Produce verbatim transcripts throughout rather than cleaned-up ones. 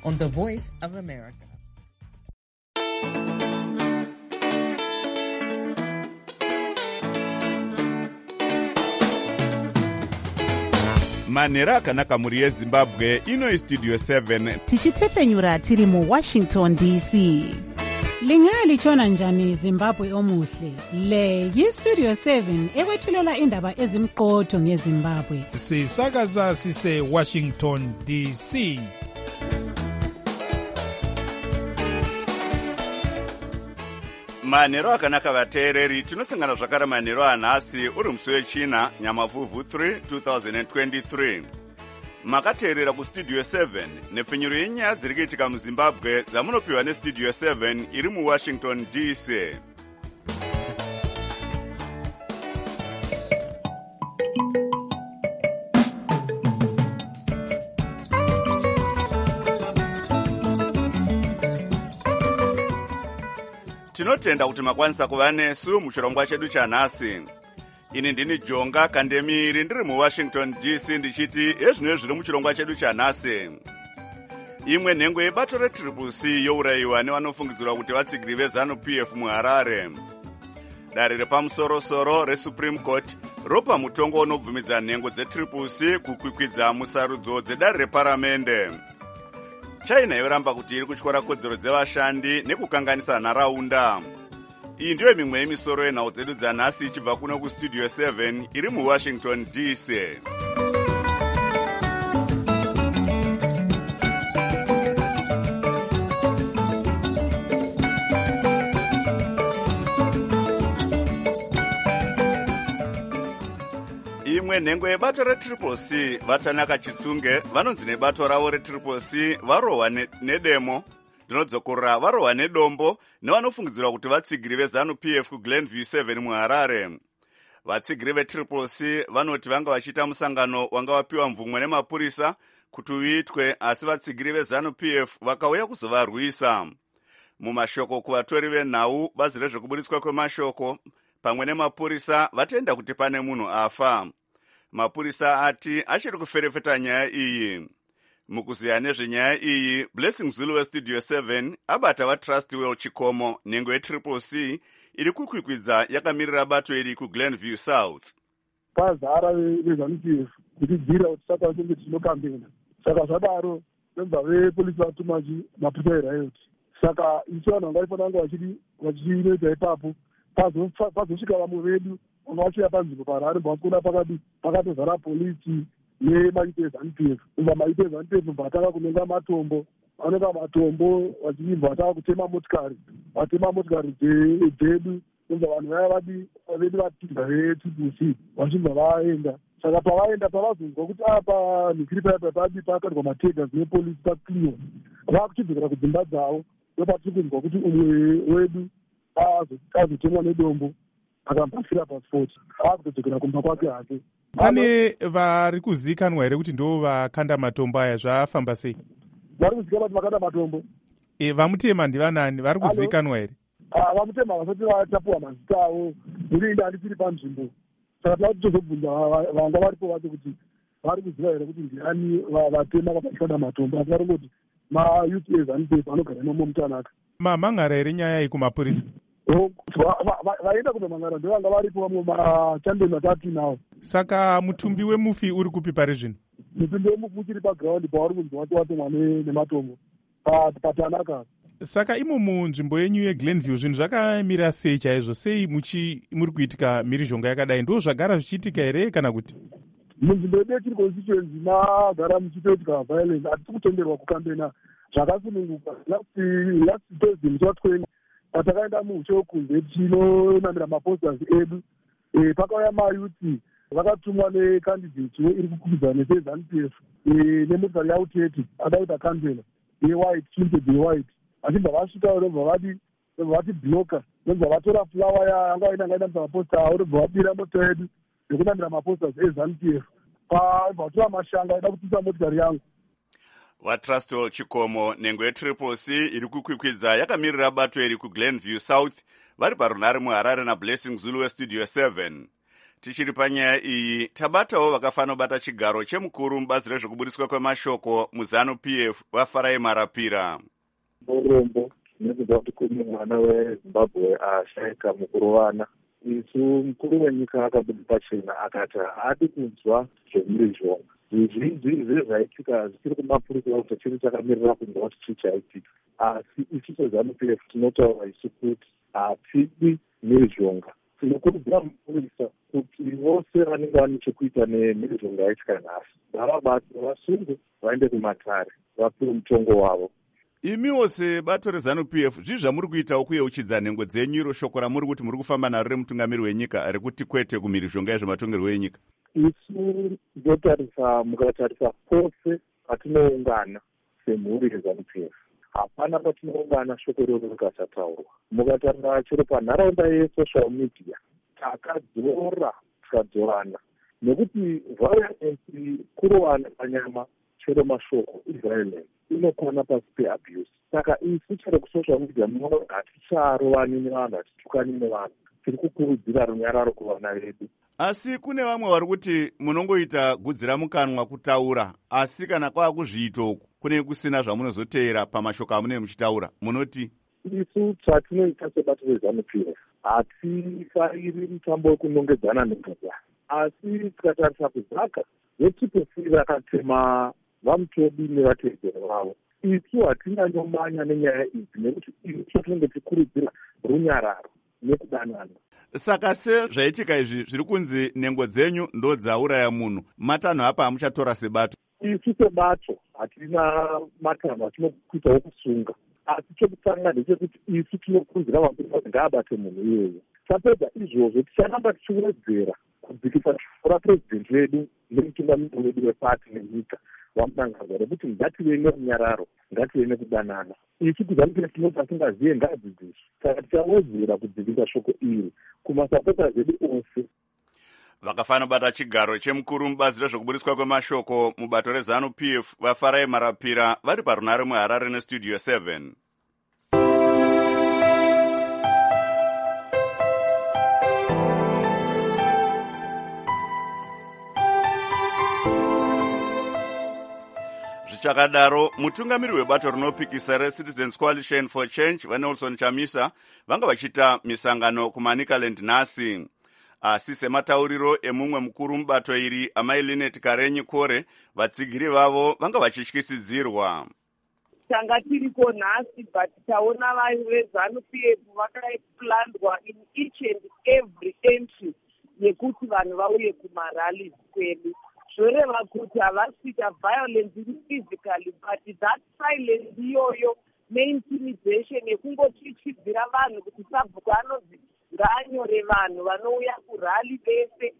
on the Voice of America. manhero akanaka muri yezimbabwe. Ino istudio seven tichitefenyura tiri mu Washington D C. Lingalitshona njani Zimbabwe omuhle? Le yistudio seven ekwethulela indaba ezimqotho ngeZimbabwe. Sisakaza sise Washington D C. manhero akanaka vateereri, tinosangana zvakare manhero anhasi uri musi wechina nyamavhuvhu three twenty twenty-three. makateerera kustudio seven nepfenyuro yenyaya dziri kuitika muzimbabwe dzamunopiwa nestudio seven iri muwashington D C. tinotenda kuti makwanisa kuva nesu muchirongwa chedu chanhasi. Ini ndini Jonga Kandemiri ndiri muWashington D C ndichiti ezvino zviri muchirongwa chedu chanhasi. Imwe nhengo yebato retriple C yourayiwa nevanofungidzirwa kuti vatsigiri vezanu P F muHarare. Dare repamusoro-soro reSupreme Court ropa mutongo unobvumidza nhengo dzetriple C kukwikwidza musarudzo dzedare reparamende. China yoramba kuti iri kutyora kodzero dzevashandi nekukanganisa nharaunda. Iyi ndiyo mimwe yemisoro yenhau dzedu dzanhasi ichibva kuno kustudio seven iri muWashington D C. imwe nhengo yebato retriple C vatanaka chitsunge vanonzi nebato ravo retriple C varohwa nedemo ndinodzokorora varohwa nedombo nevanofungidzirwa kuti vatsigiri vezanu P F kuGlenview seven muHarare. Vatsigiri vetriple C vanoti vanga vachiita musangano wanga wapiwa mvumwe nemapurisa kuti uitwe, asi vatsigiri vezanu P F vakauya kuzovarwisa. Mumashoko kuvatori venhau, bazi rezvekubuditswa kwemashoko pamwe nemapurisa vatenda kuti pane munhu afa. Mapurisa ati achiri kuferefeta nyaya iyi. Mukuziya nezvenyaya iyi, Blessing Zulu westudio seven abata vaTrustwell Chikomo, nhengo yetriple C iri kukwikwidza yakamirira bato iri kuGlenview South. Pazara vezanu P F kutidzira kuti saka tinge tinokambena. Saka zvadaro memba vepolisi vatuma mapurisa eriot. Saka isu vanhu vangaifana vanga vachiri vachinoita ipapo pazosvika vamwe vedu vanga vachiuya panzvimbo paRarare vakuna pakati pakatozara polisi nemaite ezanu P F. Ubva maite ezanu P F vataka kunonga matombo, vanonga matombo vachibva vataka kutema motikari, vatema motikari dzedu. Ubva vanhu vaya vadi vedu vatinga vetriple C vachibva vaenda. Saka pavaenda pavazonzwa kuti apa nhikiri paya padi pakatirwa matega nepolisi pakliwa, vakuchidzokera kudzimba dzavo. Ndopatiri kunzwa kuti umwe wedu azotemwa nedombo akambafira pasipoti, akutodzokera kumba kwake hake. Pane vari kuzikanwa here kuti ndo vakanda matombo aya, zvafamba sei? Vari kuzikanwa kuti vakanda matombo. E, vamutema ndivanani? Vari kuzikanwa here? Ah, vamutema vasati vatapuwa mazita avo, nekuti handisiri panzvimbo. Saka tava kutozobvunza vanga varipo vacho kuti vari kuziva here kuti ndiani vatema vakakanda matombo. Asi vari kuti mayouth ezanu P F anogara imomo mutanaka. Mamangara here nyaya iyi kumapurisa? Vaenda kunomangara ndovanga varipo vamwe machandeni atatu nawo. Saka mutumbi wemufi uri kupi pari zvino? Mutumbi wemufi uchiri paground pauri kunzi wati watemwa nematombo patanaka. Saka imo munzvimbo yenyu yeGlenview zvinhu zvakamira sei chaizvo? Sei muri kuitika mhirizhonga yakadai? Ndo zvagara zvichiitika here kana kuti? Munzvimbo yedu yechiri constituency magara muchitoitika violence. Hatisi kutenderwa kukambena zvakasununguka. Last Thursday musi watweni patakaenda mucho kunze tinonamira maposters edu, pakauya mayuti vakatumwa nekandidate iri kukwidzana nezanu P F nemotikari yauteti ada kuita kandela yewhite tinted yewhite. Vachibva vasvika robva vati vati bloka, robva vatora flower yanga vaenda ngainamisa maposta avo, robva vabira mota yedu nekunamira maposters ezanu P F. Vatora mashanga vaida kutisa motikari yangu. VaTrustwell Chikomo, nhengo yetriple C iri kukwikwidza yakamirira bato iri kuGlenview South vari parunhare muHarare naBlessing Zulu westudio seven. Tichiri panyaya iyi tabatawo vakafana bata chigaro chemukuru mubazi rezvekubudiswa kwemashoko muzanu P F vaFarai Marapira. Murombo nekuda kuti kune mwana weZimbabwe ashayika mukuru wana. Isu mukuru wenyika akabuda pachena akati haadi kunzwa zvemhirizhonga. Zvizhinji zvezvaitika zvichiri kumapurisa kuti chiri chakamirira kunzwa kuti chii chaitika. Asi isu sezanu P F tinotaura isu kuti hatidi mhirizhonga. Tinokurudzira mapurisa kuti vose vanenge vane chekuita nemhirizhonga yaitika nhasi ngavabatwe, vasungwe, vaende kumatare, vapiwe mutongo wavo. Imiwo sebato rezanu P F zvii zvamuri kuitawo kuyeuchidza nhengo dzenyu iro shoko ramuri kuti muri kufamba naro remutungamiri wenyika rekuti kwete kumhirizhonga yezvematongerwo enyika? Isu ndotarisa, mukatarisa pose patinoungana semhuri yezanu P F, hapana patinoungana shoko rero rikasataurwa. Mukatarisa chero panharaunda yesocial media takadzora tikadzorana nekuti violence kurovana panyama chero mashoko iviolence inokwana pasi peabuse. Saka isu chero kusocial media munoona haticharovani nevanhu, hatitukani nevanhu, tiri kukurudzira runyararo kuvana vedu. Asi kune vamwe vari kuti munongoita gudzira mukanwa kutaura, asi kana kwava kuzviita uku kune kusina zvamunozoteera pamashoko amunenge muchitaura, munoti? Isu chatinoita sebato rezanu P F hatifariri mutambo wekunongedzana negadzana, asi tikatarisa kuzaka vechiposi vakatema vamutobi nevatedzeri vavo. Isu hatina nyomanya nenyaya idzi nekuti isu tinenge tichikurudzira runyararo nekudanana. Saka se zvaitika izvi zviri kunzi nhengo dzenyu ndo dzauraya munhu, matanho apa amuchatora sebato? Isu sebato hatina matanho atinokuitawo kusunga, asi chekutanga ndechekuti isu tinokurudzira mapurisa kuti ngaabate munhu iyoyo. Tapedza izvozvo ticharamba tichiwedzera kudzikisa shoko rapurezidendi wedu nemutungamiri wedu wepati nenyika vamudangaza rekuti ngative nerunyararo, ngative nekudanana. Isu kuzanu P F tinoti tingazive ngadzidziswe, saka tichawedzera kudzikisa shoko iri kumasapota zedu ose. Vakafana bata chigaro chemukuru mubazi rezvekubudiswa kwemashoko mubato rezanu P F vaFarai Marapira vari parunare muHarare nestudio seven. Zvichakadaro, mutungamiri webato rinopikisa reCitizens Coalition for Change vaNelson Chamisa vanga vachita misangano kuManicaland nhasi. Asi sematauriro emumwe mukuru mubato iri amai Linet Karenyi Kore, vatsigiri vavo vanga vachityisidzirwa. Tanga tiriko nhasi, but taona vezanu P F vakaplandwa in each and every entry yekuti vanhu vauye kumarallies kwedu. Zvoreva kuti havasvika violence physically, but that silence iyoyo neintimidation yekungochichidzira vanhu kuti sabhuku anozi ngaanyore vanhu vanouya kurali vese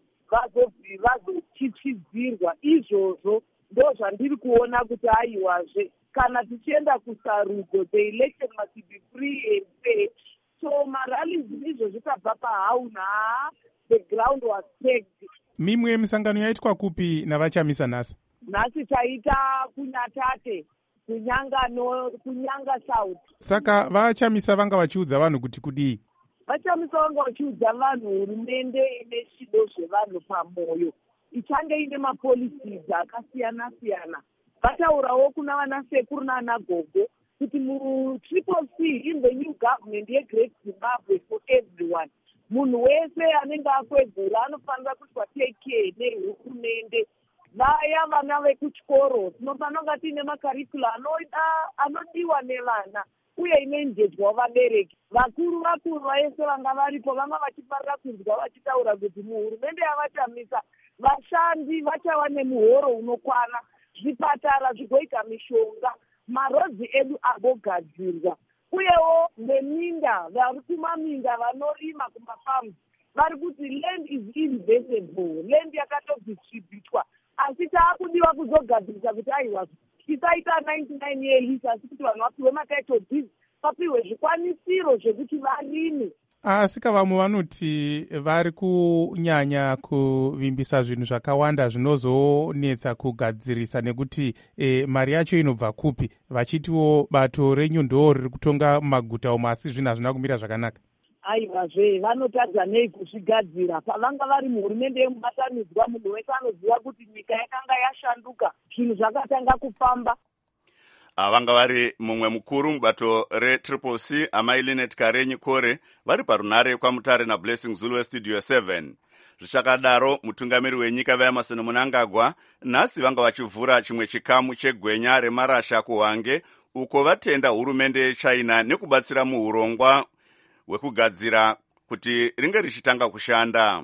vazochichidzirwa. Izvozvo ndo zvandiri kuona kuti aiwazve kana tichienda kusarudzo, the election must be free and fair. So marallies izvo zvikabva pahauna, the ground was pegged. Mimwe misangano yaitwa kupi navachamisa nhasi? Nhasi taita kuNyatate, kunyangano, kunyanga South. Saka vachamisa vanga vachiudza vanhu kuti kudii? Vachamisa vanga vachiudza vanhu hurumende ine chido zvevanhu pamoyo, ichange ine mapolicies akasiyana siyana. Vataurawo kuna vana sekuru nana gogo kuti mu-Triple C in the new government ye-Great Zimbabwe for everyone. Munhu wese anenge akwegura anofanira kuti take care nehurumende. Vaya vana vekuchikoro tinofanira kunga tiine makarikula anodiwa nevana uye inoendedzwa vabereki. Vakuru vakuru vese vanga varipo vanga vachifarira kunzwa vachitaura kuti muhurumende yavatamisa vashandi vachava nemuhoro unokwana, zvipatara zvigoita mishonga, marodzi edu agogadzirwa. Uyewo neminda vari kumaminda vanorima kumafamu vari kuti land is investable, land yakatodistributwa, asi taakudiwa kuzogadzirisa kuti aiwa isaita ninety-nine years, asi kuti vanhu vapiwe matitle deeds, vapiwe zvikwanisiro zvekuti varime. Asika vamwe vanoti vari kunyanya kuvimbisa zvinhu zvakawanda zvinozonetsa kugadzirisa nekuti e, mari yacho inobva kupi, vachitiwo bato renyu ndo riri kutonga mumaguta umo asi zvinhu hazvina kumira zvakanaka. aivazve vanotadza nei kuzvigadzira pavanga vari muhurumende yemubatanidzwa. Munhu wese anoziva kuti nyika yakanga yashanduka, zvinhu zvakatanga kufamba. Vanga vari mumwe mukuru mubato retriple C amai Linet Karenyi Kore vari parunare kwaMutare naBlessing Zulu westudio seven. Zvichakadaro mutungamiri wenyika vaEmmerson Mnangagwa nhasi vanga vachivhura chimwe chikamu chegwenya remarasha kuHwange, uko vatenda hurumende yeChina nekubatsira muurongwa hwekugadzira kuti ringe richitanga kushanda.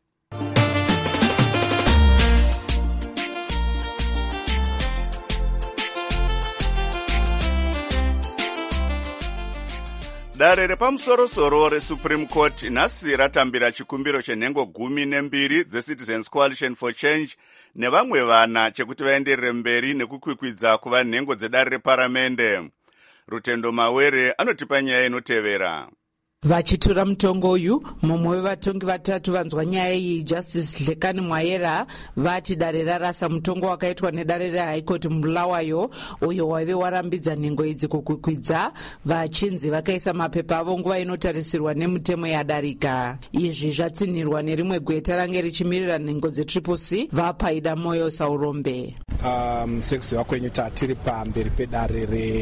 Dare repamusoro-soro reSupreme Court nhasi ratambira chikumbiro chenhengo gumi nembiri dzeCitizens Coalition for Change nevamwe vana chekuti vaenderere mberi nekukwikwidza kuva nhengo dzedare reparamende. Rutendo Mawere anotipa nyaya inotevera. Vachitura mutongo uyu, mumwe wevatongi vatatu vanzwa nyaya iyi, Justice Hlekani Mwayera, vati dare rarasa mutongo wakaitwa nedare reHigh Court muBulawayo uyo waive warambidza nhengo idzi kukwikwidza. Vachinzi vakaisa mapepa avo nguva inotarisirwa nemutemo yadarika. Izvi zvatsinhirwa nerimwe gweta range richimirira nhengo dzetriple C, vaPaida Moyo Saurombe. Um, sekuziva kwenyu tatiri pamberi pedare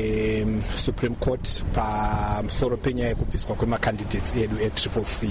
reSupreme Court pamusoro penyaya yekubviswa kwemacandidates edu etriple C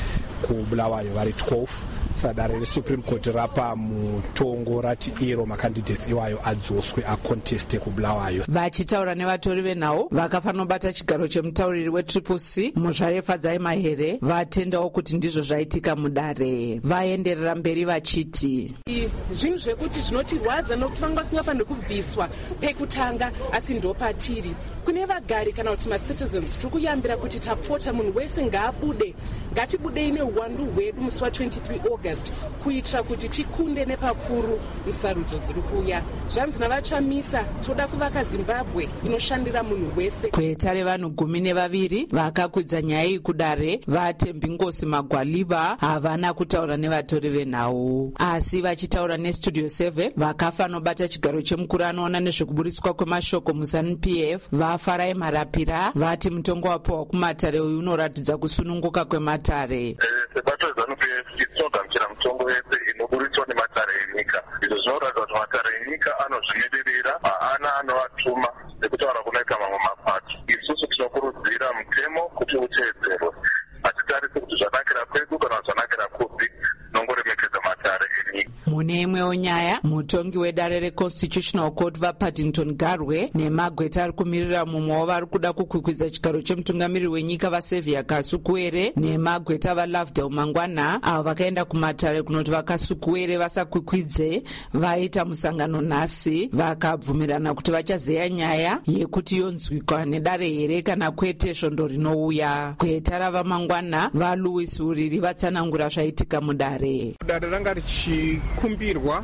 kuBulawayo vari twelve. Sadare reSupreme Court rapa mutongo rati iro macandidates iwayo adzoswe aconteste kuBulawayo. Vachitaura nevatori venhau vakafanobata chigaro chemutauriri wetriple C Muzvarefa Dzai Mahere vatendawo kuti ndizvo zvaitika mudare. Vaenderera mberi vachiti zvinhu zvekuti zvinotirwadza nokuti vanga vasingafaniri kubviswa pekutanga asi ndopatiri. Kune vagari kana kuti macitizens tiri kuyambira kuti tapota munhu wese ngaabude, ngatibudei neuwandu hwedu musi wa23 August kuitira kuti tikunde nepakuru musarudzo dziri kuuya. Zvanzi navachamisa, toda kuvaka Zimbabwe inoshandira munhu wese. Gweta revanhu gumi nevaviri vakakwidza nyaya iyi kudare vaTembi Ngosi Magwaliba havana kutaura nevatori venhau, asi vachitaura nestudio seven vakafanobata chigaro chemukuru anoona nezvekuburitswa kwemashoko muZANU-P F vaFarai Marapira vati mutongo wapiwa kuMatare uyu unoratidza kusununguka kweMatare. Sebato ZANU-P F inogamuchira mutongo wese inoburitswa neMatare enyika. Izvo zvinoratidza kuti Matare enyika anozvimirira, haana anovatuma nekutaura kunoita mamwe mapato. Isusu tinokurudzira mutemo kuti uteedzerwe. Hatitarisi kuti zvanakira kwedu kana zvanakira kupi, nongoremekedza Matare enyika. Mune imwewo nyaya, mutongi wedare reConstitutional Court vaPaddington Garwe nemagweta ari kumirira mumwe wavari kuda kukwikwidza chigaro chemutungamiriri wenyika vaSevia Kasukuwere nemagweta vaLovedale Mangwana avo vakaenda kuMatare kunoti vaKasukuwere vasakwikwidze vaita musangano nhasi vakabvumirana kuti vachazeya nyaya yekuti yonzwikwa nedare here kana kwete svondo rinouya. Gweta ravaMangwana vaLouis Uriri vatsanangura zvaitika mudare. Dare ranga richikumbirwa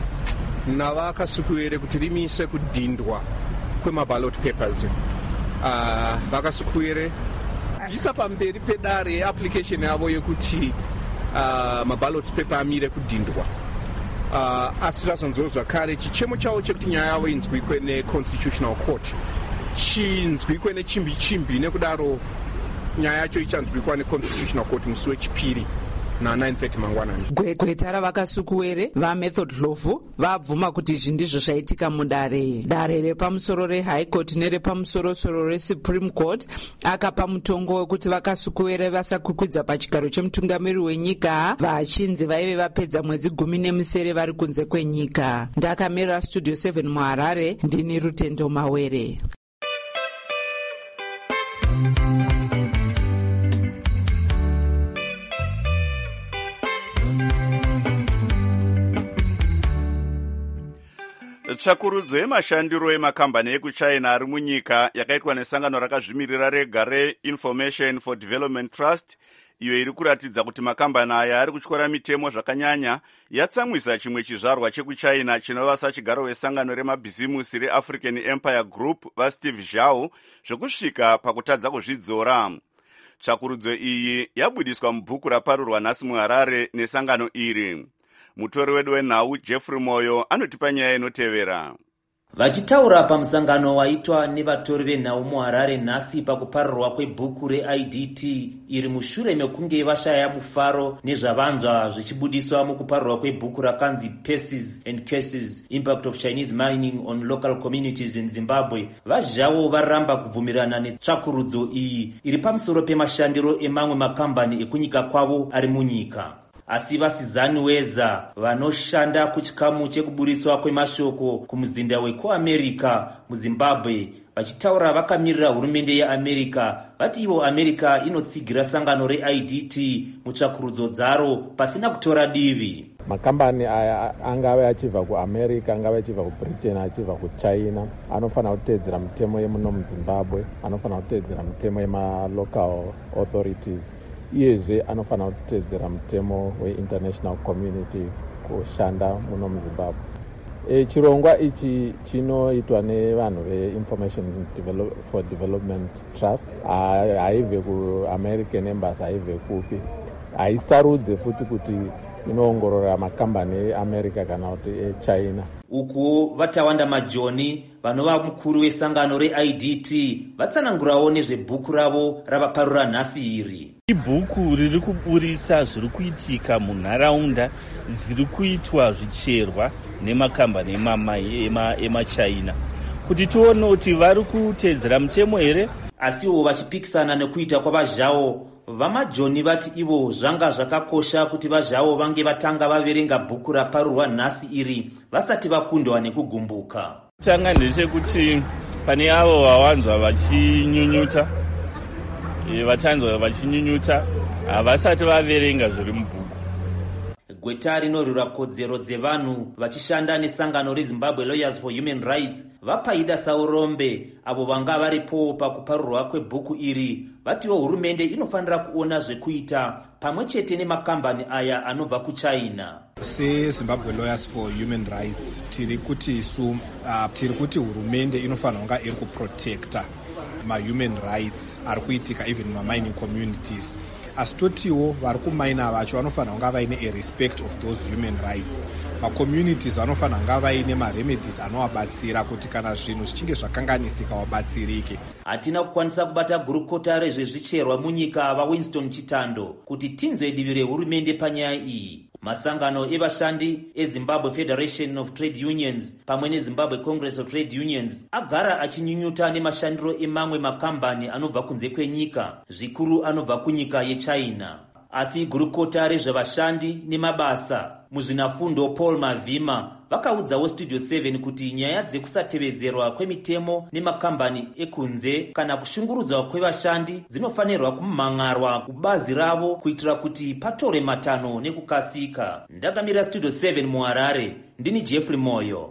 navakasukuwere kuti rimise kudhindwa kwemaballot papers. Uh, vakasukuwere visa pamberi pedare application yavo yekuti uh, maballot paper amire kudhindwa. Uh, asi zvazonzoro zvakare chichemo chavo chekuti nyaya yavo inzwikwe neConstitutional Court chinzwikwe nechimbi chimbi, nekudaro nyaya yacho ichanzwikwa neConstitutional Court musi wechipiri na nine thirty mangwanani. Gweta ravakasukuwere vaMethod Dlovu vabvuma kuti izvi ndizvo zvaitika mudare. Dare repamusoro reHigh Court nerepamusoro-soro reSupreme Court akapa mutongo wekuti vakasukuwere vasakwikwidza pachigaro chemutungamiriri wenyika vachinzi vaive vapedza mwedzi gumi nemisere vari kunze kwenyika. Ndakamirira studio seven muHarare, ndini Rutendo Mawere. Tsvakurudzo yemashandiro emakambani ekuChina ari munyika yakaitwa nesangano rakazvimirira rega reInformation for Development Trust, iyo iri kuratidza kuti makambani aya ari kutyora mitemo zvakanyanya, yatsamwisa chimwe chizvarwa chekuChina chinova sachigaro wesangano remabhizimusi reAfrican Empire Group vaSteve Zhao zvekusvika pakutadza kuzvidzora. Tsvakurudzo iyi yabudiswa mubhuku raparurwa nhasi muHarare nesangano iri. Mutori wedu wenhau Jeffrey Moyo anotipa nyaya inotevera. Vachitaura pamusangano waitwa nevatori venhau muHarare nhasi pakuparirwa kwebhuku reI D T iri mushure mekunge vashaya mufaro nezvavanzwa zvichibudiswa mukuparirwa kwebhuku rakanzi Paces and Cases Impact of Chinese Mining on Local Communities in Zimbabwe, vazhavo varamba kubvumirana netsvakurudzo iyi iri pamusoro pemashandiro emamwe makambani ekunyika kwavo ari munyika. Asi vasizani weza vanoshanda kuchikamu chekuburiswa kwemashoko kumuzinda wekuAmerica muZimbabwe vachitaura vakamirira hurumende yeAmerica vati ivo America inotsigira sangano reI D T mutsvakurudzo dzaro pasina kutora divi. Makambani aya angave achibva kuAmerica, angave achibva kuBritain, achibva kuChina, anofanira kutedzera mitemo yemuno muZimbabwe, anofanira kutedzera mitemo yema-local authorities. Iyezve anofanira kutedzera mutemo weInternational Community kushanda muno muZimbabwe. E, chirongwa ichi chinoitwa nevanhu veInformation Develop for Development Trust, haibve kuAmerican Embassy, haibve kupi, haisarudze futi kuti inoongorora makambani eAmerica kana kuti eChina. Uku vatawanda majoni vanova mukuru wesangano reI D T vatsanangurawo nezvebhuku ravo ravaparura nhasi iri. Ibhuku riri kuburisa zviri kuitika munharaunda zviri kuitwa zvicherwa nemakambani emachina kuti tione kuti vari kutedzera mutemo here. Asiwo vachipikisana nekuita kwavazhao vamajoni vati ivo zvanga zvakakosha kuti vazhao vange vatanga vaverenga bhuku raparurwa nhasi iri vasati vakundwa nekugumbuka. Tanga ndechekuti pane avo vawanzwa vachinyunyuta vatanzwa vachinyunyuta havasati vaverenga zviri mubhuku. Gweta rinorwira kodzero dzevanhu vachishanda nesangano reZimbabwe Lawyers for Human Rights vapaida saurombe avo vanga varipo pakuparurwa kwebhuku iri vatiwo hurumende inofanira kuona zvekuita pamwe chete nemakambani aya anobva kuChina. SeZimbabwe Lawyers for Human Rights tiri kuti su uh, tiri kuti hurumende inofanira kunga iri kuprotecta ma-human rights ari kuitika even ma-mining communities. Asi totiwo vari kumaina vacho vanofanira kunga vaine a respect of those human rights. Ma-communities vanofanira kunga vaine ma-remedies anovabatsira kuti kana zvinhu zvichinge zvakanganisika vabatsirike. Hatina kukwanisa kubata gurukota rezvezvicherwa munyika vaWinston Chitando kuti tinzwe divi rehurumende panyaya iyi. Masangano evashandi eZimbabwe Federation of Trade Unions pamwe neZimbabwe Congress of Trade Unions agara achinyunyuta nemashandiro emamwe makambani anobva kunze kwenyika, zvikuru anobva kunyika yeChina. Asi gurukota rezvevashandi nemabasa muzvinafundo Paul Mavhima vakaudzawo Studio seven kuti nyaya dzekusatevedzerwa kwemitemo nemakambani ekunze kana kushungurudzwa kwevashandi dzinofanirwa kumhangarwa kubazi ravo kuitira kuti patore matano nekukasika. Ndakamira Studio seven muHarare, ndini Jeffrey Moyo.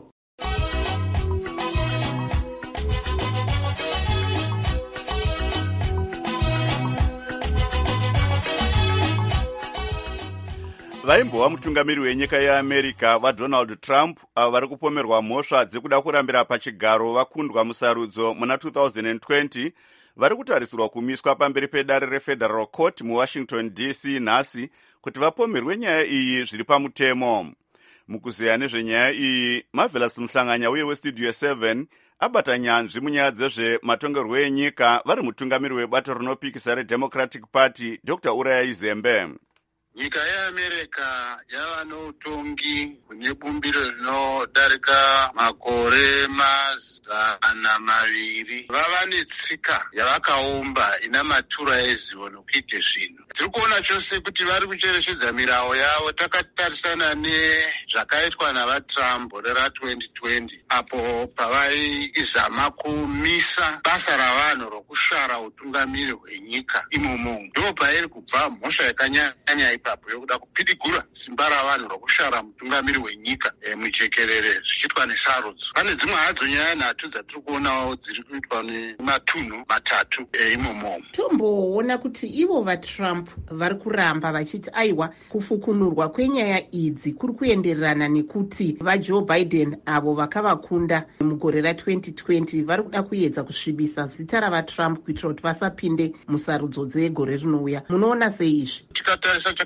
Vaimbova mutungamiri wenyika yeAmerica vaDonald Trump avo vari kupomerwa mhosva dzekuda kurambira pachigaro vakundwa musarudzo muna two thousand twenty vari kutarisirwa kumiswa pamberi pedare reFederal Court muWashington D C nhasi kuti vapomerwe nyaya iyi zviri pamutemo. Mukuzeya nezvenyaya iyi, Marvelous Muhlanganya uye weStudio seven abata nyanzvi munyaya dzezvematongerwo enyika vari mutungamiri webato rinopikisa reDemocratic Party Doctor Uraya Zembe. Nyika yeAmerica yava noutongi hune bumbiro rinodarika makore mazana maviri. Vava netsika yavakaumba ina matura ezivo nokuite zvinhu. Tiri kuona chose kuti vari kucherechedza mirao yavo. Takatarisana nezvakaitwa navaTrump gore ratwenty twenty apo pavaizama kumisa basa ravanhu rokushara utungamiri hwenyika imomo. Ndo pairi kubva mhosva yakanyanya ipapo yokuda kupidigura simba ravanhu rokushara mutungamiri wenyika e, mujekerere zvichiitwa nesarudzo. Pane dzimwe hadzo nyaya nhatu dzatiri kuonawo dziri kuitwa nematunhu matatu e, imomo. Tomboona kuti ivo vaTrump vari kuramba vachiti aiwa kufukunurwa kwenyaya idzi kuri kuendererana nekuti vaJoe Biden avo vakavakunda mugore ratwenty twenty vari kuda kuedza kusvibisa zita ravaTrump kuitira kuti vasapinde musarudzo dzegore rinouya. Munoona sei izvi? Tikatarisa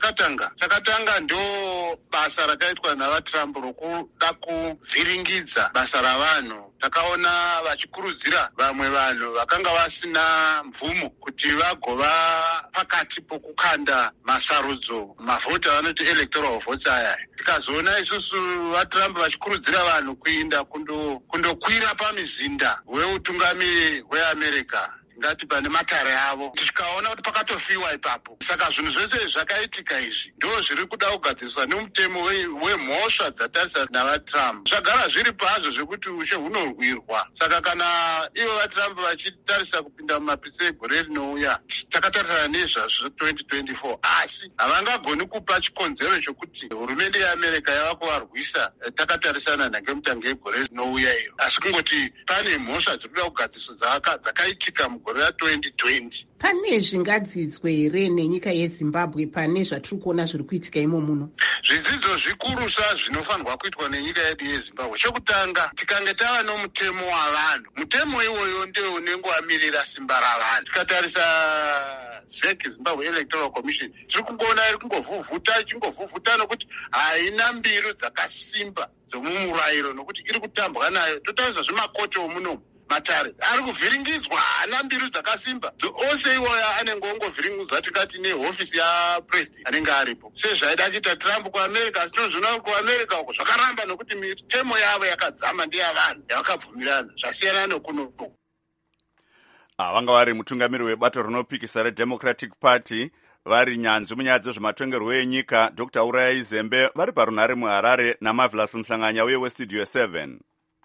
chakatanga chakatanga ndo basa rakaitwa navatrump rokuda kuvhiringidza basa ravanhu. Takaona vachikurudzira vamwe vanhu vakanga vasina mvumo kuti vagova pakati pokukanda masarudzo mavhoti avanoti electoral votes aya. Tikazoona isusu vatrump vachikurudzira vanhu kuinda kundokwira pamizinda weutungamiri hweamerica ngati pane matare avo, tikaona kuti pakatofiwa ipapo. Saka zvinhu zvese zvakaitika izvi ndo zviri kuda kugadziswa nemutemo wemhosva dzatarisana navatrump. Zvagara zviri pazvo zvekuti ushe hunorwirwa. Saka kana ivo vatrump vachitarisa kupinda mumapisa egore rinouya, takatarisana nezvazvo twenty twenty-four, asi havangagoni kupa chikonzero chokuti hurumende yeamerica yava kuvarwisa takatarisana nangemutange egore rinouya iro, asi kungoti pane mhosva dziri kuda kugadziswa dzakaitika gore ra-twenty twenty. Pane zvingadzidzwe here nenyika yeZimbabwe pane zvatiri kuona zviri kuitika imo muno? Zvidzidzo zvikurusa zvinofanirwa kuitwa nenyika yedu yeZimbabwe. Chokutanga, tikange tava nomutemo wavanhu, mutemo iwoyo ndio unenge wamirira simba ravanhu. Tikatarisa Z E C, Zimbabwe Electoral Commission, tiri kungoona iri kungovhuvhuta ichingovhuvhuta nokuti haina mbiru dzakasimba dzomumurayiro nokuti iri kutambwa nayo. Totarisa zvemakoti omunomu, matare ari kuvhiringidzwa, haana mbiru dzakasimba. Ose iwoya anenge ongovhiringidzwa tingati nehofisi yapresident anenge aripo. Sezvaida kuita Trump kuAmerica, asi tinozviona kuAmerica uko zvakaramba nokuti mitemo yavo yakadzama ndeyavanhu yavakabvumirana, zvasiyana nokunoku. Vanga vari mutungamiri webato rinopikisa reDemocratic Party vari nyanzvi munyaya dzezvematongerwo enyika Doctor Uraya Izembe vari parunhare muHarare naMarvelous Mhlanganya uye weStudio seven.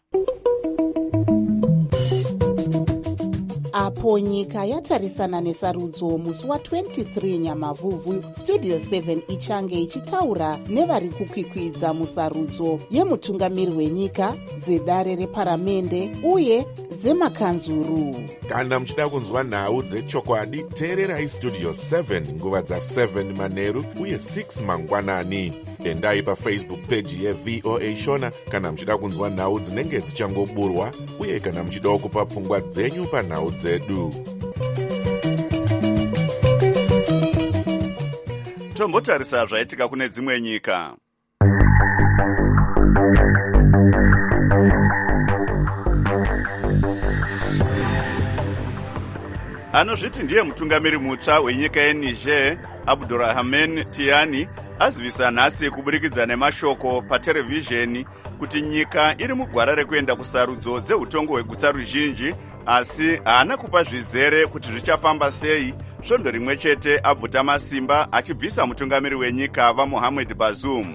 Apo nyika yatarisana nesarudzo musi wa-twenty-three Nyamavhuvhu, Studio seven ichange ichitaura nevari kukwikwidza musarudzo yemutungamiri wenyika, dzedare reparamende uye dzemakanzuru. Kana muchida kunzwa nhau dzechokwadi, teererai Studio seven nguva dza-seven manheru uye six mangwanani. Endai paFacebook page yeV O A Shona kana muchida kunzwa nhau dzinenge dzichangoburwa uye kana muchida kupa pfungwa dzenyu panhau dzedu. Tombotarisa zvaitika kune dzimwe nyika. Anozviti ndiye mutungamiri mutsva wenyika yeNiger, Abdurrahman Tiani, azivisa nhasi kuburikidza nemashoko paterevhizheni kuti nyika iri mugwara rekuenda kusarudzo dzeutongo hweguta ruzhinji, asi haana kupa zvizere kuti zvichafamba sei. Svondo rimwe chete abvuta masimba achibvisa mutungamiri wenyika vaMohamed Bazoum.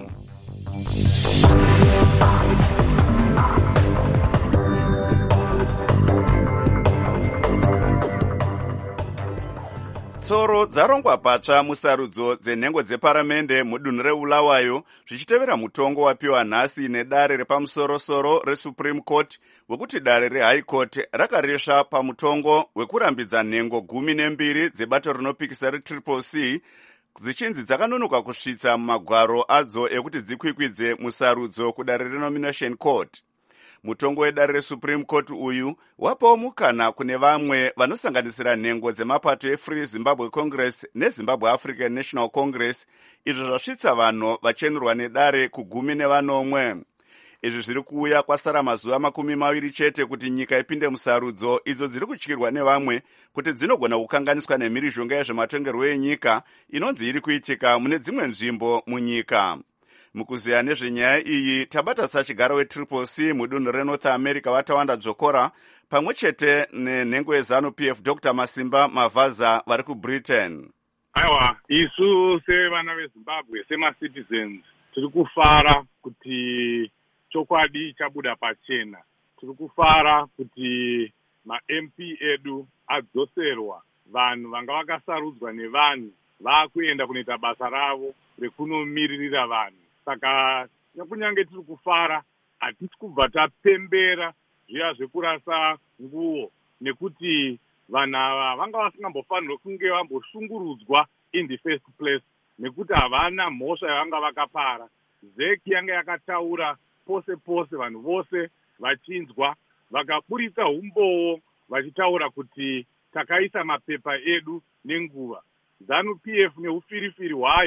Tsoro dzarongwa patsva musarudzo dzenhengo dzeparamende mudunhu reBulawayo zvichitevera mutongo wapiwa nhasi nedare repamusorosoro reSupreme Court wekuti dare reHigh Court rakaresva pamutongo wekurambidza nhengo gumi nembiri dzebato rinopikisa reTriple C dzichinzi dzakanonoka kusvitsa mumagwaro adzo ekuti dzikwikwidze musarudzo kudare reNomination Court. Mutongo wedare reSupreme Court uyu wapawo mukana kune vamwe vanosanganisira nhengo dzemapato eFree Zimbabwe Congress neZimbabwe African National Congress, izvo zvasvitsa vanhu vachenurwa nedare kugumi nevanomwe. Izvi zviri kuuya kwasara mazuva makumi maviri chete kuti nyika ipinde musarudzo idzo dziri kutyirwa nevamwe kuti dzinogona kukanganiswa nemhirizhonga yezvematongerwo enyika inonzi iri kuitika mune dzimwe nzvimbo munyika. Mukuziya nezvenyaya iyi tabata sachigaro weTriple C mudunhu reNorth America vatawanda dzokora pamwe chete nenhengo yeZanu-P F Doctor Masimba Mavaza vari kuBritain. Aiwa, isu sevana veZimbabwe semacitizens tiri kufara kuti chokwadi chabuda pachena. Tiri kufara kuti ma-M P edu adzoserwa, vanhu vanga vakasarudzwa nevanhu vakuenda kunoita basa ravo rekunomiririra vanhu. Saka kunyange tiri kufara, hatisi kubva tapembera zviya zvekurasa nguo, nekuti vanhu ava vanga vasingambofanirwe kunge vamboshungurudzwa in the first place, nekuti havana mhosva yavanga vakapara. Z E C yanga yakataura pose pose, vanhu vose vachinzwa, vakaburitsa umbowo vachitaura kuti takaisa mapepa edu nenguva. Zanu-P F neufirifiri hwayo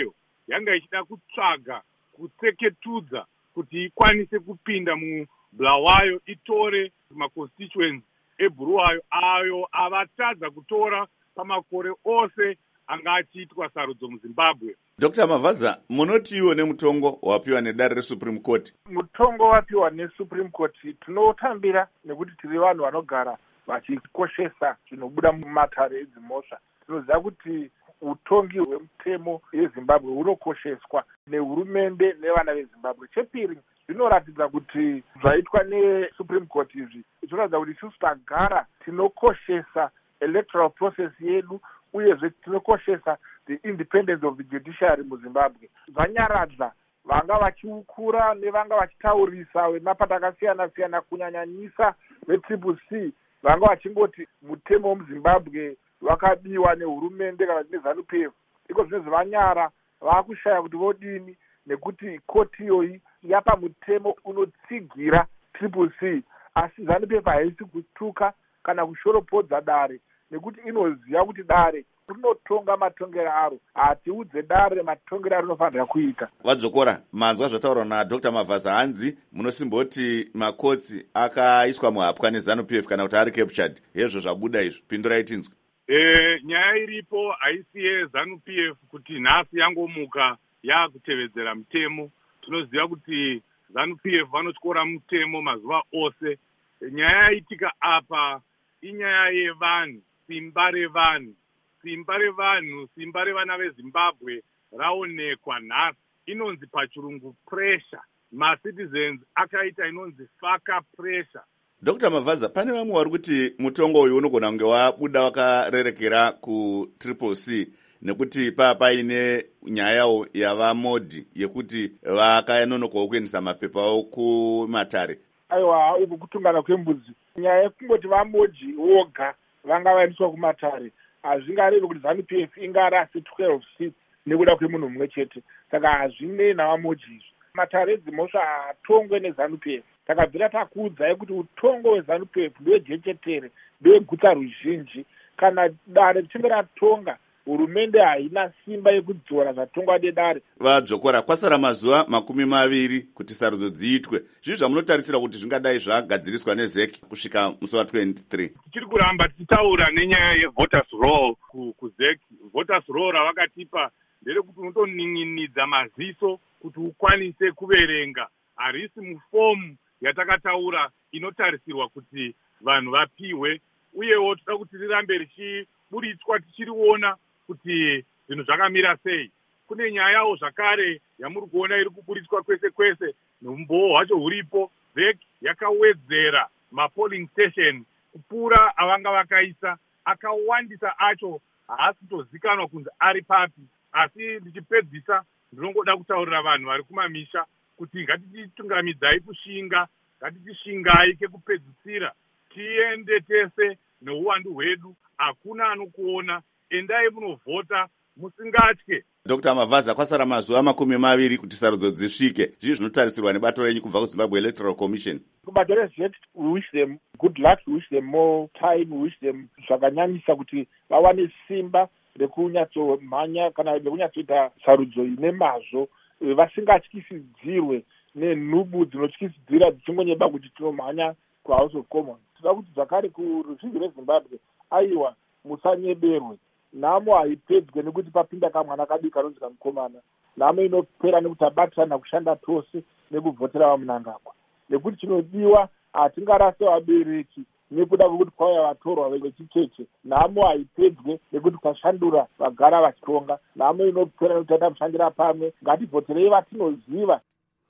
yanga ichida kutsvaga kutseketudza kuti ikwanise kupinda mubulawayo itore maconstituents ebhuluwayo ayo avatadza kutora pamakore ose anga achiitwa sarudzo muzimbabwe. Doctor Mavhaza, munotiwo nemutongo wapiwa nedare resupreme court? Mutongo wapiwa nesupreme court tinotambira nekuti tiri vanhu vanogara vachikoshesa zvinobuda mumatare edzimhosva. Tinoziva kuti utongi hwemutemo yezimbabwe hunokosheswa nehurumende nevana vezimbabwe. Chepiri, zvinoratidza kuti zvaitwa nesupreme court izvi zvinoratidza kuti isusu tagara tinokoshesa electoral process yedu uyezve tinokoshesa the independence of the judiciary muzimbabwe. Zvanyaradza vanga vachiukura nevanga vachitaurisa vemapato akasiyana siyana kunyanyanyisa vetriple c vanga vachingoti mutemo muzimbabwe wakabiwa nehurumende kana nezanu p f. Iko zvinezvi vanyara vakushaya kuti vodini nekuti koti iyoyi yapa mutemo unotsigira triple c, asi zanu p f haisi kutuka kana kushoropodza dare nekuti inoziva kuti dare rinotonga matongero aro, hatiudze dare matongero aro rinofanira kuita. Vadzokora, manzwa zvataurwa naDr Mavhaza hanzi munosimboti makotsi akaiswa muhapwa nezanu p f kana kuti ari captured. Hezvo zvabuda izvo, pindurai tinzwe. E, nyaya iripo haisi yezanu p f kuti nhasi yangomuka yaakutevedzera mutemo. Tinoziva kuti zanu p f vanotyora mutemo mazuva ose. E, nyaya yaitika apa inyaya yevanhu, simba revanhu. Simba revanhu, simba revana vezimbabwe raonekwa nhasi. Inonzi pachirungu pressure. Ma-citizens akaita inonzi faka pressure. Doctor Mavhaza, pane vamwe vari kuti mutongo uyu unogona kunge wabuda wakarerekera kutriple c nekuti paa paine nyaya yavamodhi yekuti vakanonokawo kuendesa mapepa avo kumatare. Aiwa, uku kutungana kwembudzi. Nyaya yekungoti vamodhi voga vanga vaendeswa kumatare hazvingarevi kuti zanu p f ingarasi twelve seats nekuda kwemunhu mumwe chete. Saka hazvinei navamodhi izvi. Matare edzimhosva haatongwe nezanu p f. Takabvira takuudzai kuti utongo hwezanu p f ndwejechetere, ndweguta ruzhinji. Kana dare richinge ratonga, hurumende haina simba yekudzora zvatongwa nedare. Vadzokora, kwasara mazuva makumi maviri kuti sarudzo dziitwe. Zvizvi zvamunotarisira kuti zvingadai zvagadziriswa nezeki kusvika musi wa twenty-three. Tichiri kuramba tichitaura nenyaya yevoters roll kuzeki. Voters roll ravakatipa nderekuti unotonin'inidza maziso kuti ukwanise kuverenga. Harisi mufomu yatakataura inotarisirwa kuti vanhu vapiwe, uyewo toda kuti rirambe richiburitswa tichiriona kuti zvinhu zvakamira sei. Kune nyayawo zvakare yamuri kuona iri kuburitswa kwese kwese nombowo hwacho huripo. Veki yakawedzera mapolling station kupfuura avanga vakaisa, akawandisa acho haasi kutozikanwa kunzi ari papi. Asi ndichipedzisa ndinongoda kutaurira vanhu vari kumamisha kuti ngatititungamidzai kushinga, ngatitishingai kekupedzisira, tiende tese neuwandu hwedu, hakuna anokuona, endai munovhota musingatye. Doctor Mavhaza, kwasara mazuva makumi maviri kuti sarudzo dzisvike. Zvizvi zvinotarisirwa nebato renyu kubva kuZimbabwe Electoral Commission. Kubato rezet, we wish them good luck, we wish them more time, we wish them zvakanyanyisa kuti vawane simba rekunyatsomhanya kana rekunyatsoita sarudzo ine mazvo, vasingatyisidzirwe nenhubu dzinotyisidzira dzichingonyeba kuti tinomhanya kuhouse of commons. Tinoda kuti zvakare kuruzhinji rwezimbabwe, aiwa, musanyeberwe. Nhamo haipedzwe nekuti papinda kamwana kadiki kanonzi kamukomana. Nhamo inopera nekuti abatirana kushanda tose nekuvhotera vamunangagwa. Nekuti chinodiwa hatingarase vabereki nekuda kwekuti kwauya vatorwa vechicheche. Nhamo haipedzwe nekuti kwashandura vagara vachitonga. Nhamo inopera nekuti tamushandira pamwe. Ngativhoterei vatinoziva.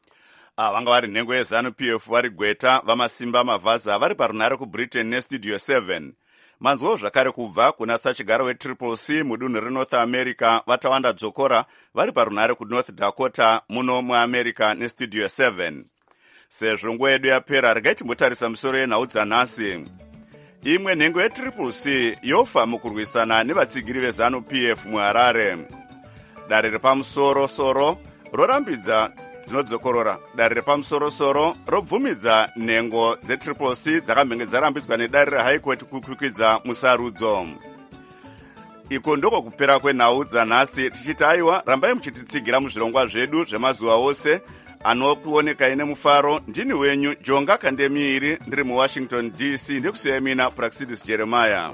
Ah, vanga vari nhengo yezanu p f vari gweta vamasimba Mavhaza vari parunhare kuBritain nestudio seven. Manzwawo zvakare kubva kuna sachigaro wetriple c mudunhu reNorth America vatawanda dzokora vari parunhare kuNorth Dakota muno muAmerica nestudio seven. Sezvo nguva yedu yapera, regai timbotarisa misoro yenhau dzanhasi. Imwe nhengo yetriple c yofa mukurwisana nevatsigiri vezanu p f muHarare. Dare repamusoro-soro rorambidza dzinodzokorora. Dare repamusoro-soro robvumidza nhengo dzetriple c dzakamhenge dzarambidzwa nedare reHigh Court kukwikwidza musarudzo. iko ndoko kupera kwenhau dzanhasi tichiti aiwa rambai muchititsigira muzvirongwa zvedu zvemazuva ose anokuonekai nemufaro. Ndini wenyu Jonga Kandemiiri ndiri muwashington D C ndikusiya mina Praxidis Jeremiah.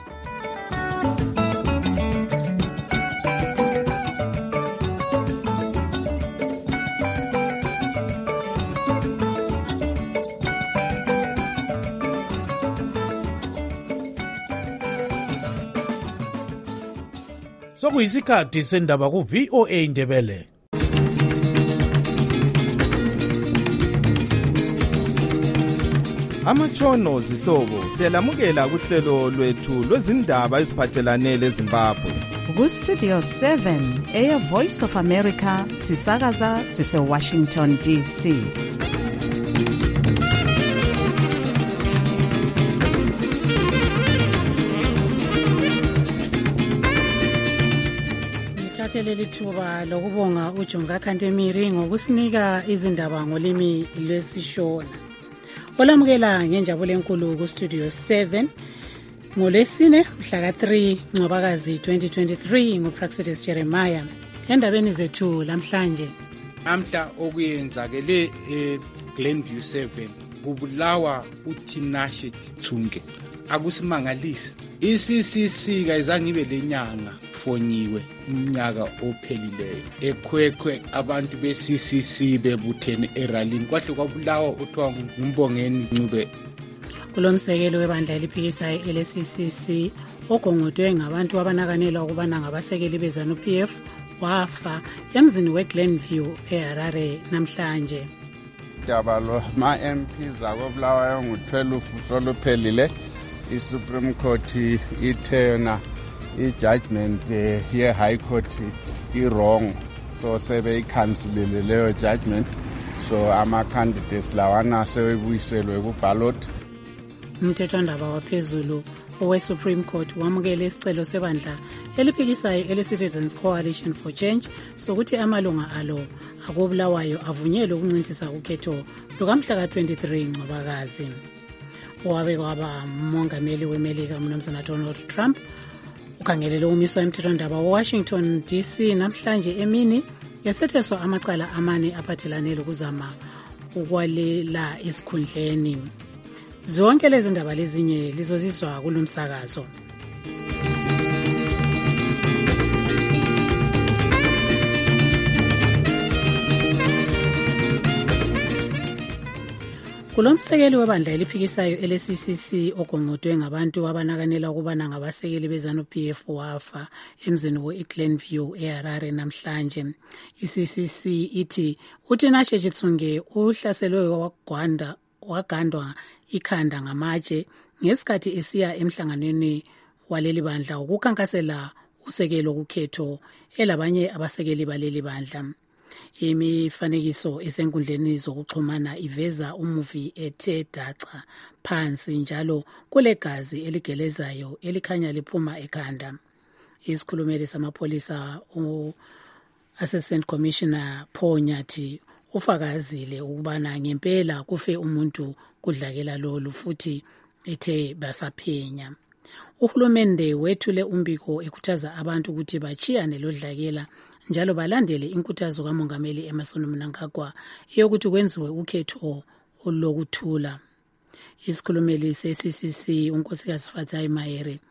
Sokuyisikhathi sendaba ku V O A Ndebele. Amatshono zihlobo siyalamukela kuhlelo lwethu lwezindaba eziphathelane leZimbabwe. Ku Studio seven eya Voice of America sisakaza sise Washington D C. Ngithatheleli thuba lokubonga uJonga Kandemiiri ngokusinika izindaba ngolimi lwesishona. Olamukela ngenjabulo enkulu ku Studio seven ngolesine mhla ka three Ncwabakazi twenty twenty-three nguPraxidis Jeremiah. Endabeni zethu lamhlanje, namhla okuyenzakele eGlenview seven kubulawa uTinashe Chithunge akusimangalisi. I-C C C kayizange ibe lenyanga fonyiwe umnyaka ophelileyo ekhwekhwe abantu be-C C C bebuthene eralini kwahle kwabulawa uthiwa nguMbongeni Ncube. Kulomsekelo webandla eliphikisayo ele-C C C ogongodwe ngabantu abanakanelwa ukubana ngabasekeli beZanu-P F wafa emzini weGlenview eHarare namhlanje. Dabalo ma-M Ps akobulawayo ngu-twelve soluphelile. I-Supreme Court ithena i-judgment ye-High Court i-wrong, so sebeyikhansilile leyo judgment, so ama-candidates lawana sebebuyiselwe ku-ballot. Umthethwandaba waphezulu owe-Supreme Court wamukele isicelo sebandla eliphikisayo ele-Citizens Coalition for Change sokuthi amalunga alo akobulawayo avunyelwe ukuncintisa ukhetho lukamhla ka twenty-three Ncwabakazi. Owabe kwaba mongameli weMelika mnumzana Donald Trump ukhangelele umiswa emthethwandaba wa-Washington D C namhlanje emini yasetheswa amacala amane aphathelane lokuzama ukwalela esikhundleni. Zonke lezi ndaba lezinye lizozizwa kulomsakazo. Kulomsekeli webandla eliphikisayo ele-C C C ogongodwe ngabantu abanakanela ukubana ngabasekeli beZanu-P F wafa emzini we-Glenview eHarare namhlanje. I-C C C ithi uTinashe Chithunge uhlaselwe wagwanda wagandwa ikhanda ngamatshe ngesikhathi esiya emhlanganweni waleli bandla ukukhankasela usekelo kukhetho elabanye abasekeli baleli bandla. Imifanekiso esenkundleni zokuxhumana iveza umuvi ethe daca phansi njalo kulegazi eligelezayo elikhanya liphuma ekhanda. Isikhulumeli samapholisa u-Assistant Commissioner Paul Nyathi ufakazile ukubana ngempela kufe umuntu kudlakela lolu futhi ethe basaphenya. Uhulumende wethule umbiko ekhuthaza abantu ukuthi bachiyane lodlakela njalo balandele inkuthazo kaMongameli Emmerson Mnangagwa yokuthi kwenziwe ukhetho olokuthula. Isikhulumeli se-C C C unkosikazi Fatsai Mahere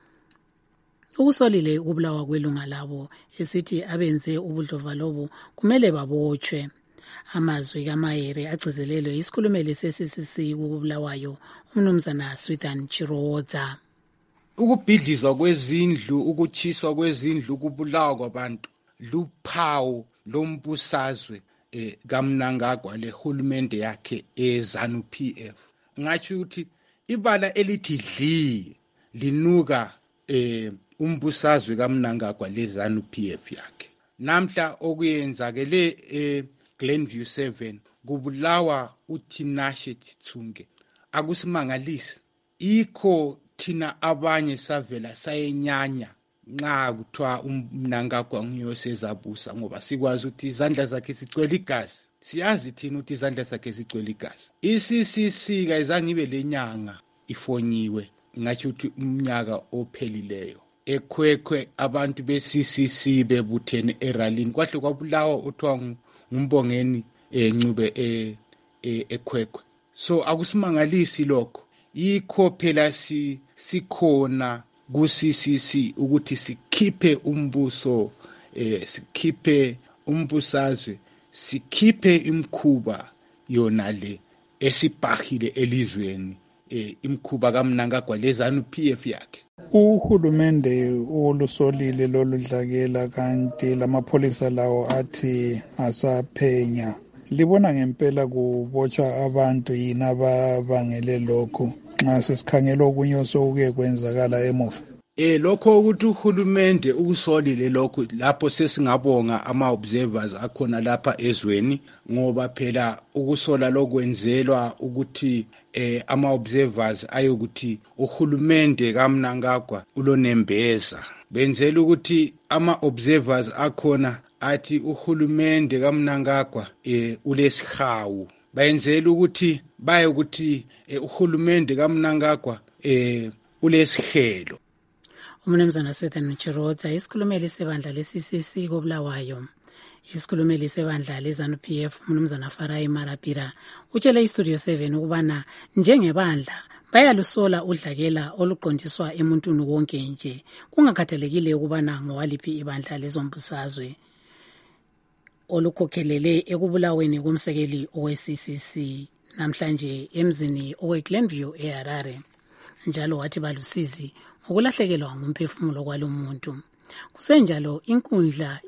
ukusolile ukubulawa kwelunga labo esithi abenze ubudlovalobo kumele babotshwe. Amazwi kaMahere agcizelelwe isikhulumeli se-C C C ukubulawayo umnumzana Swithan Chiroza. Ukubhidlizwa kwezindlu, ukuchiswa kwezindlu, ukubulawa kwabantu luphawu lombusazwe eh, kaMnangagwa lehulumende yakhe eZanu-P F. Ngathi ukuthi ibala elithi dli linuka eh, umbusazwe kaMnangagwa leZanu-P F yakhe. Namhla okuyenzakele eh, Glenview seven kubulawa uTinashe Chithunge akusimangalisi. Ikho thina abanye savela sayenyanya nxa kuthiwa uMnangagwa nguyosezabusa ngoba sikwazi ukuthi izandla zakhe zigcwele igazi. Siyazi thina ukuthi izandla zakhe zigcwele igazi. I-C C C kayizange ibe lenyanga ifonyiwe ngathi ukuthi umnyaka ophelileyo ekhwekhwe abantu be-C C C bebuthene eralini kwahle kwabulawa uthiwa ngumbongeni eh, Ncube eh, eh, ekhwekhwe. So akusimangalisi lokho, yikho phela si sikhona ku-C C C ukuthi sikhiphe umbuso eh, sikhiphe umbusazwe, sikhiphe imkhuba yona le esibhahile elizweni, eh, imkhuba kaMnangagwa lezanu P F yakhe. Uhulumende olusolile loludlakela kanti lamapholisa lawo athi asaphenya. Libona ngempela kubotsha abantu yini ababangele lokho nxa sesikhangela okunye osokuke kwenzakala emuva? Eh lokho ukuthi uhulumende ukusolile lokho lapho sesingabonga ama-observers akhona lapha ezweni, ngoba phela ukusola lokwenzelwa ukuthi eh ama-observers ayokuthi uhulumende kaMnangagwa ulonembeza. Benzela ukuthi ama-observers akhona athi uhulumende kaMnangagwa eh ulesihawu. Bayenzela ukuthi baye ukuthi eh, uhulumende kaMnangagwa eh ulesihelo. Umnumzana Swethan Mchirodza, isikhulumeli sebandla le-C C C koBulawayo, isikhulumeli sebandla le-ZANU P F umnumzana Farai Marapira utshele iStudio seven ukubana njengebandla bayalusola udlakela oluqondiswa emuntwini wonke nje, kungakhathalekile ukubana ngowaliphi ibandla lezombusazwe, olukhokhelele ekubulaweni komsekeli owe-C C C namhlanje emzini owe-Glenview eHarare. Njalo wathi balusizi ukulahlekelwa ngumphefumulo kwalomuntu. Kusenjalo inkundla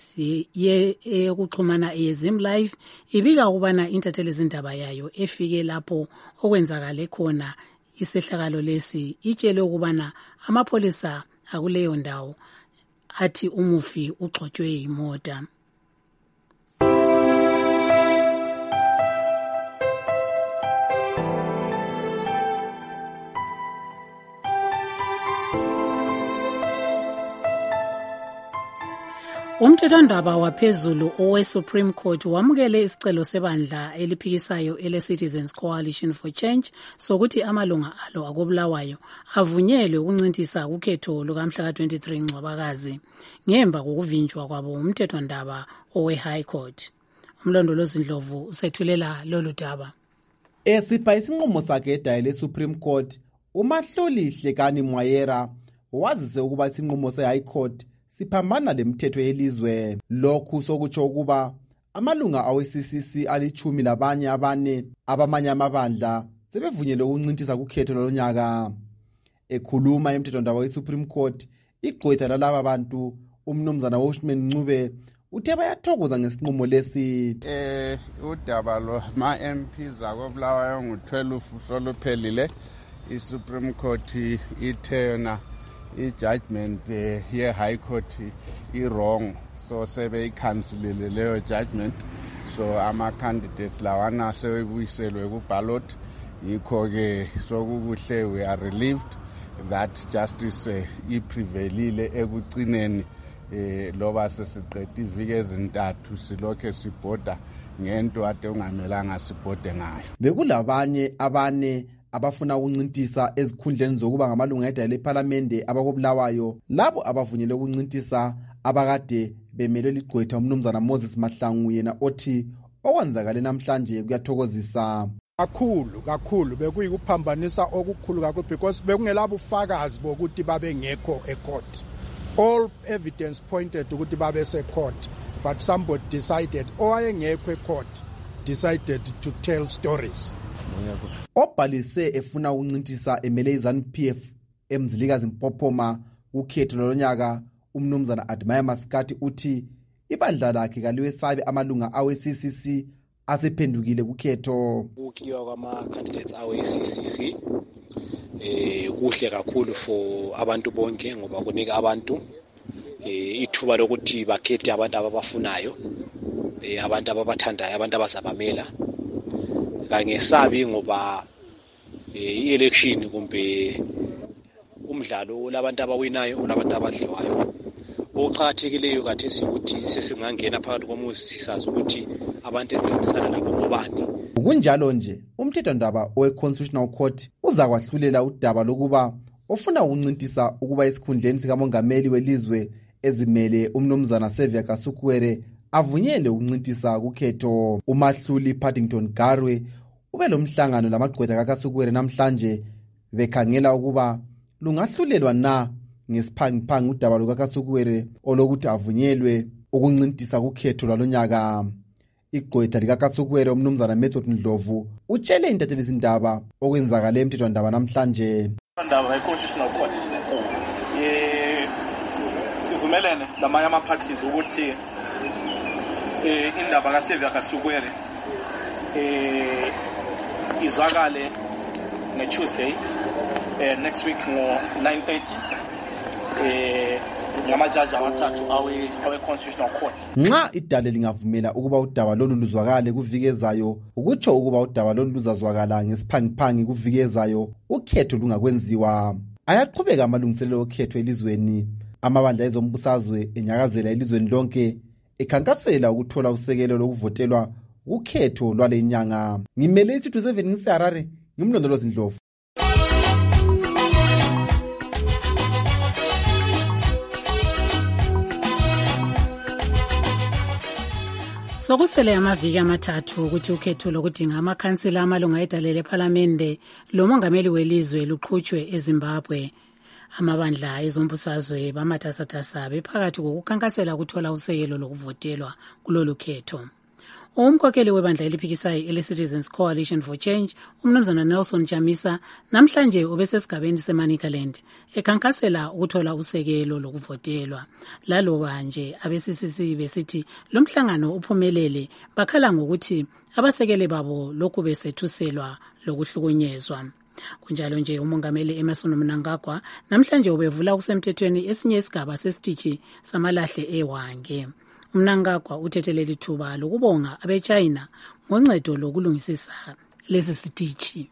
yokuxhumana eyeZim Live ibika ukubana intatheli izindaba yayo efike lapho okwenzakale khona isehlakalo lesi itshele ukubana amapholisa akuleyo ndawo athi umufi ugxotshwe yimota. Umthethwandaba waphezulu owe-Supreme Court wamukele isicelo sebandla eliphikisayo ele-Citizens Coalition for Change sokuthi amalunga alo akobulawayo avunyelwe ukuncintisa ukhetho lukamhla ka-twenty-three Ncwabakazi ngemva kokuvinjwa kwabo umthethwandaba owe-High Court. Umlondolozi Ndlovu usethulela lolu daba. Esipha isinqumo sakhe edaya le-Supreme Court, uMahlolihle Kani Mwayera wazise ukuba isinqumo se-High Court siphambana lemithetho yelizwe. Lokhu sokutsho ukuba amalunga awe-C C C alichumi labanye abane abamanye amabandla sebevunyelwe ukuncintisa kukhetho lonyaka. Ekhuluma emthethwandaba we-Supreme Court, igqwetha lalaba bantu umnumzana Washman Ncube uthe bayathokoza ngesinqumo lesi. Eh udaba lo ma-M Ps akobulawayo ngu-twelve soluphelile. I-Supreme Court ithe yona i-judgment uh, here High Court i-wrong, so sebeyikhansilile leyo judgment, so ama-candidates lawana sebebuyiselwe ku-ballot. Yikho-ke sokukuhle we are relieved that justice uh, iprevailile ekugcineni eh loba sesiqeda iviki ezintathu silokhe sibhoda ngento ade ungamelanga sibhode ngayo. Bekulabanye abane abafuna ukuncintisa ezikhundleni zokuba ngamalunga edaya leParliament abakobulawayo, labo abavunyelwe ukuncintisa abakade bemelwe ligqwetha umnumzana Moses Mahlangu, yena othi okwenzakale namhlanje kuyathokozisa kakhulu kakhulu. Bekuyikuphambanisa okukhulu kakhulu because bekungelabo ufakazi bokuthi babe ngekho ecourt. All evidence pointed ukuthi babe se-court, but somebody decided owayengekho ecourt decided to tell stories. Obhalise efuna ukuncintisa emele iZANU P F emzilikazi Mpophoma ukhetho lonyaka umnumzana Admire Maskati uthi ibandla lakhe kaliwesabe amalunga awe-C C C asephendukile kukhetho. Ukhiwa kwama-candidates awe-C C C eh kuhle kakhulu for abantu bonke ngoba kunika abantu eh ithuba lokuthi bakhethe abantu ababafunayo, eh abantu ababathandayo, abantu abazabamela. Kangesabi ngoba i-election kumbe umdlalo labantu abawinayo olabantu abadliwayo. Okuqhakathekileyo kathesi ukuthi sesingangena phakathi komuzi sisazi ukuthi abantu esincintisana nabo ngobani. Kunjalo nje umthethwandaba owe-Constitutional Court uza kwahlulela udaba lokuba ofuna ukuncintisa ukuba isikhundleni sikamongameli welizwe ezimele umnumzana Xavier Kasukuwere avunyelwe ukuncintisa kukhetho. Umahluli Paddington Garwe ube lo mhlangano lamagqwetha kaKasukuwere namhlanje bekhangela ukuba lungahlulelwa na ngesiphangiphangi udaba lukaKasukuwere olokuthi avunyelwe ukuncintisa kukhetho lwalonyaka. Igqwetha likaKasukuwere umnumzana Method Ndlovu utshele intathelizindaba okwenzakale emthethwandaba namhlanje. Indaba ye-constitutional court eh sivumelene lamanye ama-parties ukuthi eh indaba kaXavier Kasukuwere eh izwakale nge-Tuesday eh next week ngo nine thirty eh ngamajaji amathathu awe awe constitutional court. Nxa idale lingavumela ukuba udaba lolu luzwakale kuvikezayo ukutsho ukuba udaba lolu luzazwakala ngesiphangiphangi kuvikezayo ukhetho lungakwenziwa. Ayaqhubeka amalungiselelo okhetho elizweni. Amabandla ezombusazwe enyakazela elizweni lonke ekhankasela ukuthola usekelo lokuvotelwa ukhetho lwale nyanga. Ngimele isithu seven ngiseharare ngimlondolozi Ndlovu. Sokusele amaviki amathathu ukuthi ukhetho lokudinga amakhansila amalunga edalele ePhalamende lomongameli welizwe luqhutshwe eZimbabwe. Amabandla ezombusazwe bamatasatasa bephakathi kokukhankasela ukuthola usekelo lokuvotelwa kulolu khetho. Umkhokheli webandla eliphikisayo ele-Citizens Coalition for Change, umnumzana Nelson Chamisa, namhlanje ubesesigabeni seManicaland ekhankasela ukuthola usekelo lokuvotelwa. Laloba nje abe-C C C besithi lo mhlangano uphumelele bakhala ngokuthi abasekeli babo lokhu besethuselwa lokuhlukunyezwa. Kunjalo nje umongameli Emmerson Mnangagwa namhlanje ubevula kusemthethweni esinye isigaba sesitishi samalahle eWange. Mnangagwa uthetheleli thuba lokubonga abeChina ngoncedo lokulungisisa lesi sitishi.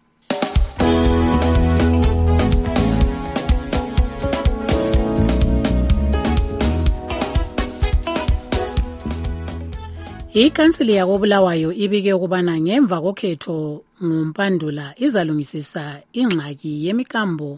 Ikhansili yakoBulawayo ibike ukubana ngemva kokhetho ngompandula izalungisisa ingxaki yemikambo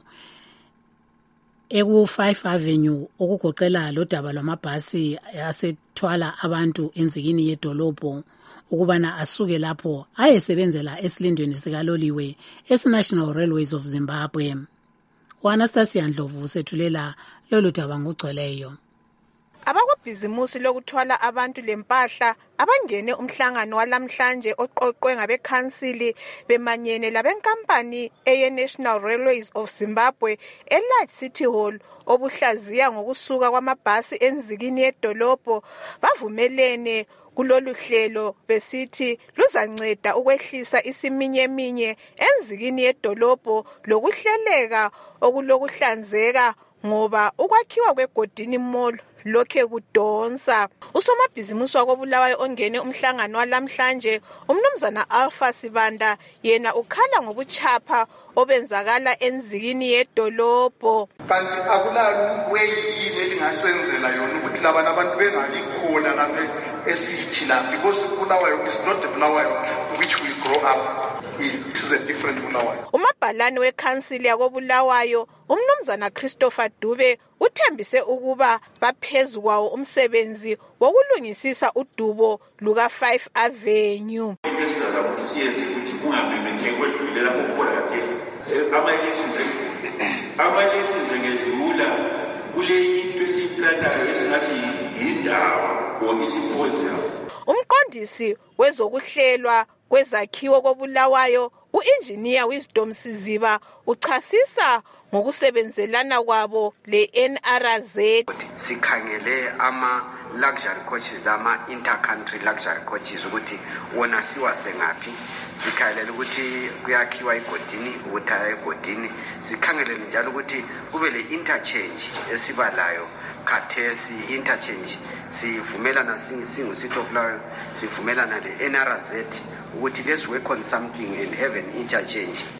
eku five Avenue okugoqela lo daba lwamabhasi asethwala abantu enzikini yedolobho ukubana asuke lapho ayesebenzela esilindweni sikaloliwe esi-National Railways of Zimbabwe. U-Anastasia Ndlovu sethulela lolu daba ngogcweleyo. Abakwabhizimusi lokuthwala abantu lempahla abangene umhlangano walamhlanje oqoqwe ngabekhansili bemanyene labenkampani eye-National Railways of Zimbabwe eLight City Hall obuhlaziya ngokusuka kwamabhasi enzikini yedolobho bavumelene kulolu hlelo besithi luzanceda ukwehlisa isiminyeminye enzikini yedolobho lokuhleleka okulokuhlanzeka ngoba ukwakhiwa kwegodini mall lokhe kudonsa. Usomabhizimusi wakoBulawayo ongene umhlangano walamhlanje umnumzana Alpha Sibanda yena ukhala ngobuchapha obenzakala enzikini yedolobho. Kanti akulayo weyini elingasenzela yona ukuthi labana abantu bengabikhona lapha esithi la because Bulawayo is not the Bulawayo which we grow up in. This is a different Bulawayo. Umabhalane wekhansili yakoBulawayo umnumzana Christopher Dube uthembise ukuba baphezu kwawo umsebenzi wokulungisisa udubo luka five Avenue. Esizaza ukuthi siyenze ukuthi kungamemetheki kwedlulela kokubona kagesi. Amalesi amalesi ngedlula kule into esiplanayo esingathi yindawo okisiphozela. Umqondisi wezokuhlelwa kwezakhiwo koBulawayo u-Engineer Wisdom Siziba uchasisa ngokusebenzelana kwabo le-N R Z. Sikhangele ama luxury coaches lama intercountry luxury coaches ukuthi wona siwase ngaphi, sikhalela ukuthi kuyakhiwa igodini ukuthi ayigodini, sikhangele njalo ukuthi kube le interchange esibalayo khathesi interchange sivumelana singisingu sithoplayo sivumelana le-N R Z ukuthi let's work on something and have an interchange. Isikhulu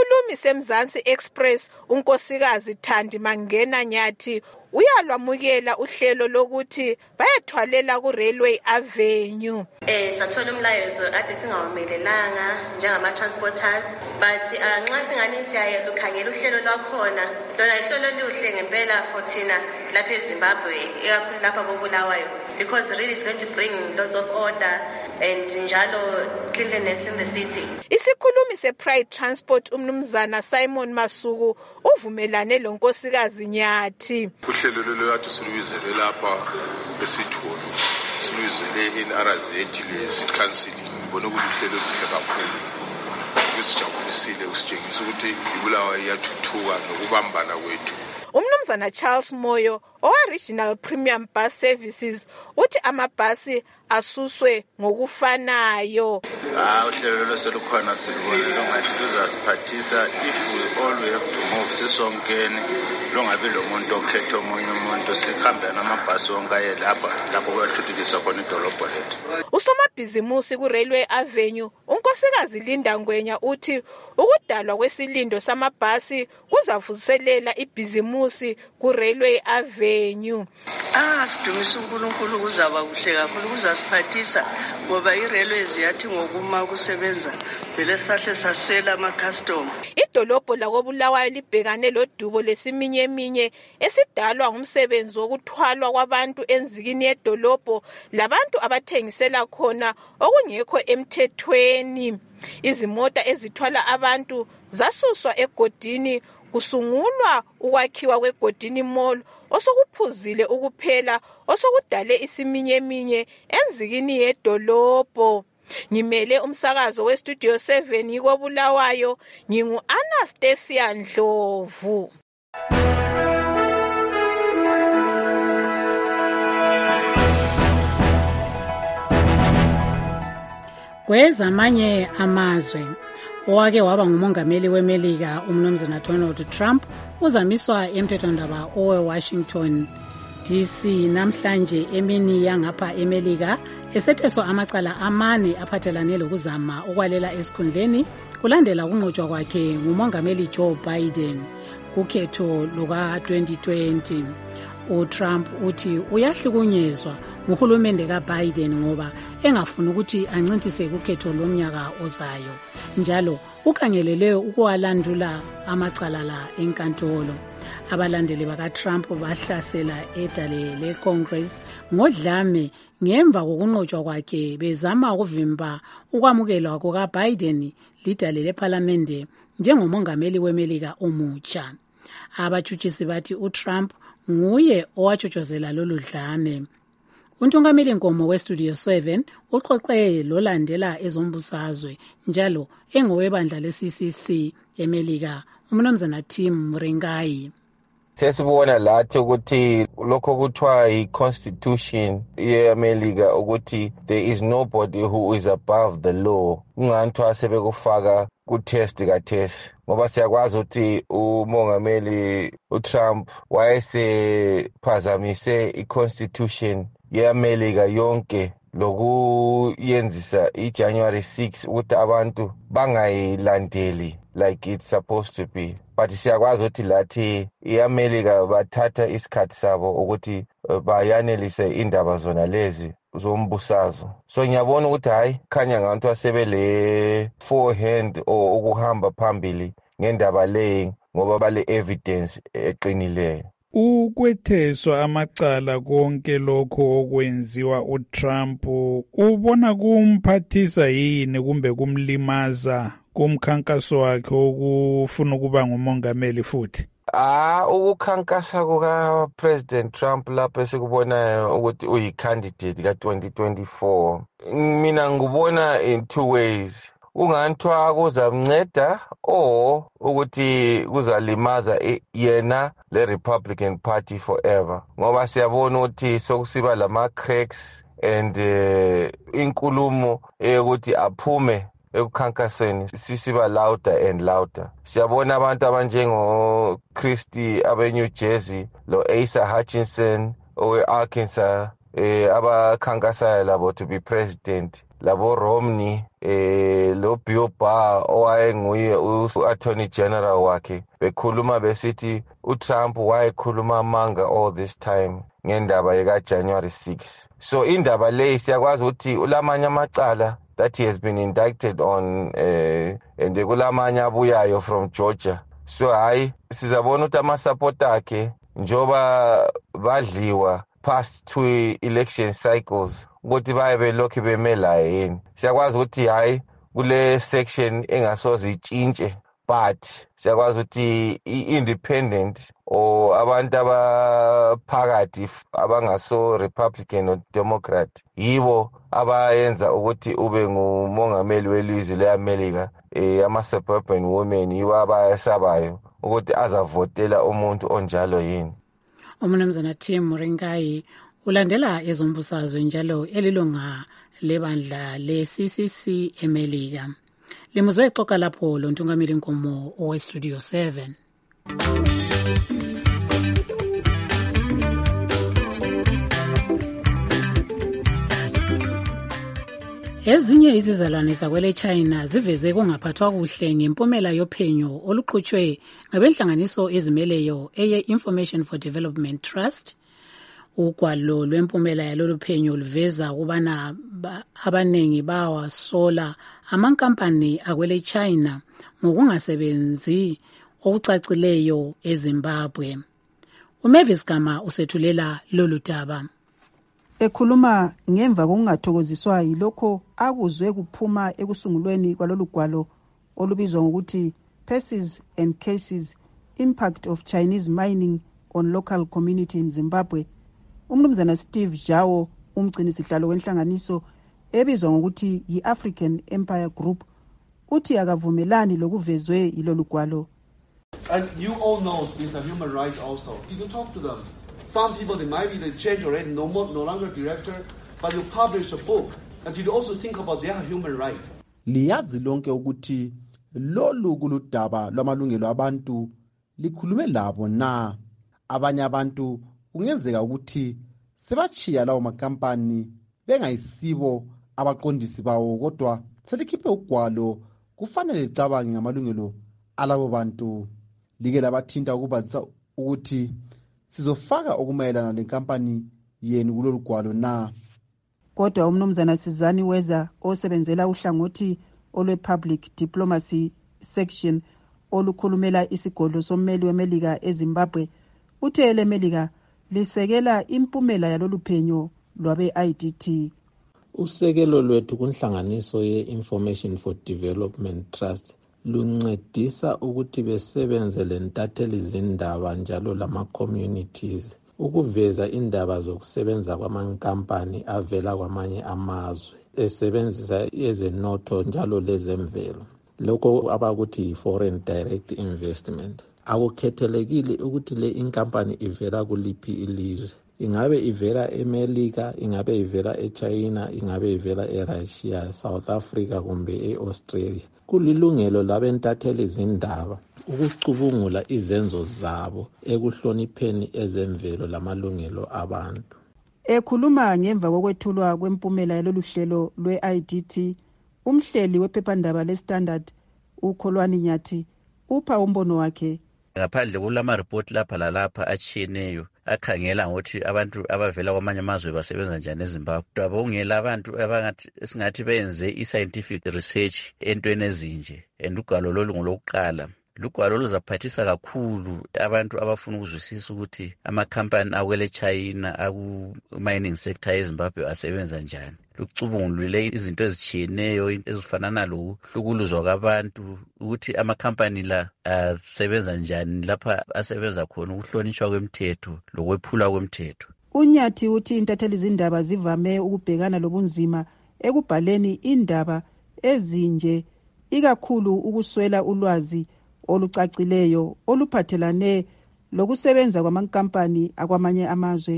Isikhulumi seMzansi Express unkosikazi Thandi Mangena Nyathi uyalwamukela uhlelo lokuthi bayathwalela ku Railway Avenue. Eh sathola umlayezo ade singawumelelanga njengama transporters but nxa singani siyaye ukhangela uhlelo lwakhona lona ihlelo lihle ngempela for thina lapha eZimbabwe ikakhulu lapha koBulawayo because really it's going to bring lots of order and njalo cleanliness in the city. Isikhulumi sePride Transport umnumzana Simon Masuku uvumelane lonkosikazi Nyathi. Uhlelo lelo lathi silwizele lapha esitholo silwizele in Arazeti le city council ngibona ukuthi uhlelo luhle kakhulu kusijabulisile usitshengisa ukuthi iBulawayo iyathuthuka nokubambana kwethu. Umnumzana Charles Moyo owa Regional Premium Bus Services uthi amabhasi asuswe ngokufanayo. Ah uhlelo loselukhona silibonile ngathi kuzasiphathisa if we all we have to move sisonkeni longabe lo muntu okhetha omunye umuntu sihambe namabhasi onke aye lapha lapho kwathuthukiswa khona idolobho lethu. Usomabhizimusi ku Railway Avenue unkosikazi Linda Ngwenya uthi ukudalwa kwesilindo samabhasi kuzavuselela ibhizimusi ku Railway Avenue. Ah sidumisa uNkulunkulu kuzaba kuhle kakhulu kuzasiphathisa ngoba iRailways yathi ngokuma kusebenza vele sahle sasela ama customer. Idolobho lakoBulawayo libhekane lodubo lesiminya eminye esidalwa ngumsebenzi wokuthwalwa kwabantu enzikini yedolobho labantu abathengisela khona okungekho emthethweni. Izimota ezithwala abantu zasuswa egodini kusungulwa ukwakhiwa kwegodini mall osokuphuzile ukuphela osokudale isiminye eminye enzikini yedolobho. Ngimele umsakazo we Studio seven yikoBulawayo ngingu Anastasia Ndlovu. Kwezamanye amazwe owake waba ngumongameli weMelika umnumzana Donald Trump uzamiswa emthethwandaba oweWashington D C namhlanje emini yangapha eMelika esetheswa amacala amane aphathelane lokuzama ukwalela esikhundleni kulandela ukunqotshwa kwakhe ngumongameli Joe Biden kukhetho luka twenty twenty. uTrump uthi uyahlukunyezwa nguhulumende kaBiden ngoba engafuni ukuthi ancintise kukhetho lomnyaka ozayo. Njalo ukhangelele ukwalandula amacala la enkantolo. Abalandeli bakaTrump bahlasela edale leCongress ngodlame ngemva kokunqotshwa kwakhe bezama ukuvimba ukwamukelwa kukaBiden lidale leParliament njengomongameli weMelika omutsha. Abajujisi bathi uTrump nguye owatshotshozela lolu dlame. Untungameli Nkomo weStudio seven uxoxe lolandela ezombusazwe njalo engowebandla le-C C C eMelika umnumzana Tim Mrengai. Sesibona lathi ukuthi lokho kuthiwa i-constitution ye-America ukuthi there is nobody who is above the law. Kungathiwa sebekufaka ku-test ka-test ngoba siyakwazi ukuthi umongameli uTrump wayesephazamise i-constitution ye-America yonke lokuyenzisa i-January sixth ukuthi abantu bangayilandeli like it's supposed to be. But siyakwazi ukuthi lathi i-America bathatha isikhathi sabo ukuthi bayanelise indaba zona lezi zombusazo. So ngiyabona ukuthi hayi khanya ngabantu asebele forehand or ukuhamba phambili ngendaba leyi ngoba bale evidence eqinileyo. Ukwetheswa amacala konke lokho okwenziwa uTrump ubona kumphathisa yini kumbe kumlimaza kumkhankaso wakhe okufuna ukuba ngumongameli futhi? Ah ukukhankasa kuka President Trump lapho esikubona ukuthi uyi-candidate ka twenty twenty-four. Mina ngubona in two ways. Unganthiwa kuzamnceda or ukuthi kuzalimaza yena le Republican Party forever. Ngoba siyabona ukuthi sokusiba lama cracks and uh, inkulumo ukuthi aphume ekukhankaseni sisiba louder and louder. Siyabona abantu abanjengo Christie abe New Jersey, lo Asa Hutchinson owe Arkansas eh abakhankasa labo to be president, labo Romney eh lo Bill Barr owayenguye u-attorney general wakhe bekhuluma besithi uTrump wayekhuluma amanga all this time ngendaba yeka January sixth. So indaba le siyakwazi ukuthi ulamanye amacala that he has been indicted on uh, and kulamanye abuyayo from Georgia. So hayi sizabona ukuthi ama-support akhe njoba badliwa past two election cycles ukuthi baye belokhu bemelayo yini. Siyakwazi ukuthi hayi kule section engasoze itshintshe, but siyakwazi ukuthi i-independent or abantu abaphakathi abangaso Republican or Democrat yibo abayenza ukuthi ube ngumongameli welizwe le-America. Eh, ama-suburban women yibo abayesabayo ukuthi azavotela umuntu onjalo yini. Umnumzana Tim Muringai ulandela ezombusazwe njalo elilunga lebandla le-C C C eMelika. Limuzwe xoka lapho lo ntungameli Nkomo owe-Studio seven. Ezinye izizalwane zakwele China ziveze kungaphathwa kuhle ngempumela yophenyo oluqhutshwe ngabenhlanganiso ezimeleyo eye Information for Development Trust. Ugwalo lwempumela yalolu phenyo luveza ukubana abanengi bawasola amankampani akwele China ngokungasebenzi okucacileyo eZimbabwe. uMavis Gama usethulela lolu daba. Ekhuluma ngemva kokungathokoziswa yilokho akuzwe kuphuma ekusungulweni kwalolu gwalo olubizwa ngokuthi Persons and Cases Impact of Chinese Mining on Local Community in Zimbabwe, umnumzana Steve Zhao, umgcini sihlalo wenhlanganiso ebizwa ngokuthi yi-African Empire Group, uthi akavumelani lokuvezwe yilolu gwalo. And you all know these are human rights also. Did you talk to them? Some people, they might be the change already, no more, no longer director, but you publish a book, and you also think about their human right. Liyazi lonke ukuthi lolu kuludaba lwamalungelo abantu likhulume labo na abanye abantu kungenzeka ukuthi sebachiya lawo makampani bengayisibo abaqondisi bawo, kodwa selikhiphe ugwalo kufanele licabange ngamalungelo alabo bantu. Like labathinta ukubazisa ukuthi sizofaka okumayelana lenkampani yenu kulolu gwalo na. Kodwa umnumzana Sizani Weza osebenzela uhlangothi olwe-Public Diplomacy Section olukhulumela isigodlo sommeli weMelika eZimbabwe uthe eleMelika lisekela impumela yalolu phenyo lwabe-I D T. Usekelo lwethu kunhlanganiso ye-Information for Development Trust luncedisa ukuthi besebenze lentatheli zindaba njalo lama-communities ukuveza indaba zokusebenza kwamankampani avela kwamanye amazwe esebenzisa ezenotho njalo lezemvelo, lokho abakuthi yi-foreign direct investment. Akukhethelekile ukuthi le inkampani ivela kuliphi ilizwe, ingabe ivela eMelika, ingabe ivela eChina, ingabe ivela eRussia, South Africa kumbe eAustralia. Kulilungelo labentatheli zindaba ukucubungula izenzo zabo ekuhlonipheni ezemvelo lamalungelo abantu. Ekhuluma ngemva kokwethulwa kwempumela yalolu hlelo lwe-I D T, umhleli wephephandaba leStandard uKholwani Nyathi upha umbono wakhe. Ngaphandle kulama-report lapha lalapha atshiyeneyo akhangela ngokuthi abantu abavela kwamanye amazwe basebenza njani eZimbabwe. Abongela abantu abangathi singathi benze i-scientific research entweni ezinje, and ugwalo lolu ngolokuqala. Lugwalo luzaphathisa kakhulu abantu abafuna ukuzwisisa ukuthi amakhampani akwele China aku-mining sector eZimbabwe asebenza njani. Lucubungulile izinto ezitshiyeneyo ezifanana lokuhlukuluzwa kwabantu, ukuthi amakhampani la asebenza njani lapha asebenza khona, ukuhlonishwa kwemthetho lokwephula kwemthetho. Unyathi uthi intatheli zindaba zivame ukubhekana lobunzima ekubhaleni indaba ezinje, ikakhulu ukuswela ulwazi olucacileyo oluphathelane lokusebenza kwamankampani akwamanye amazwe.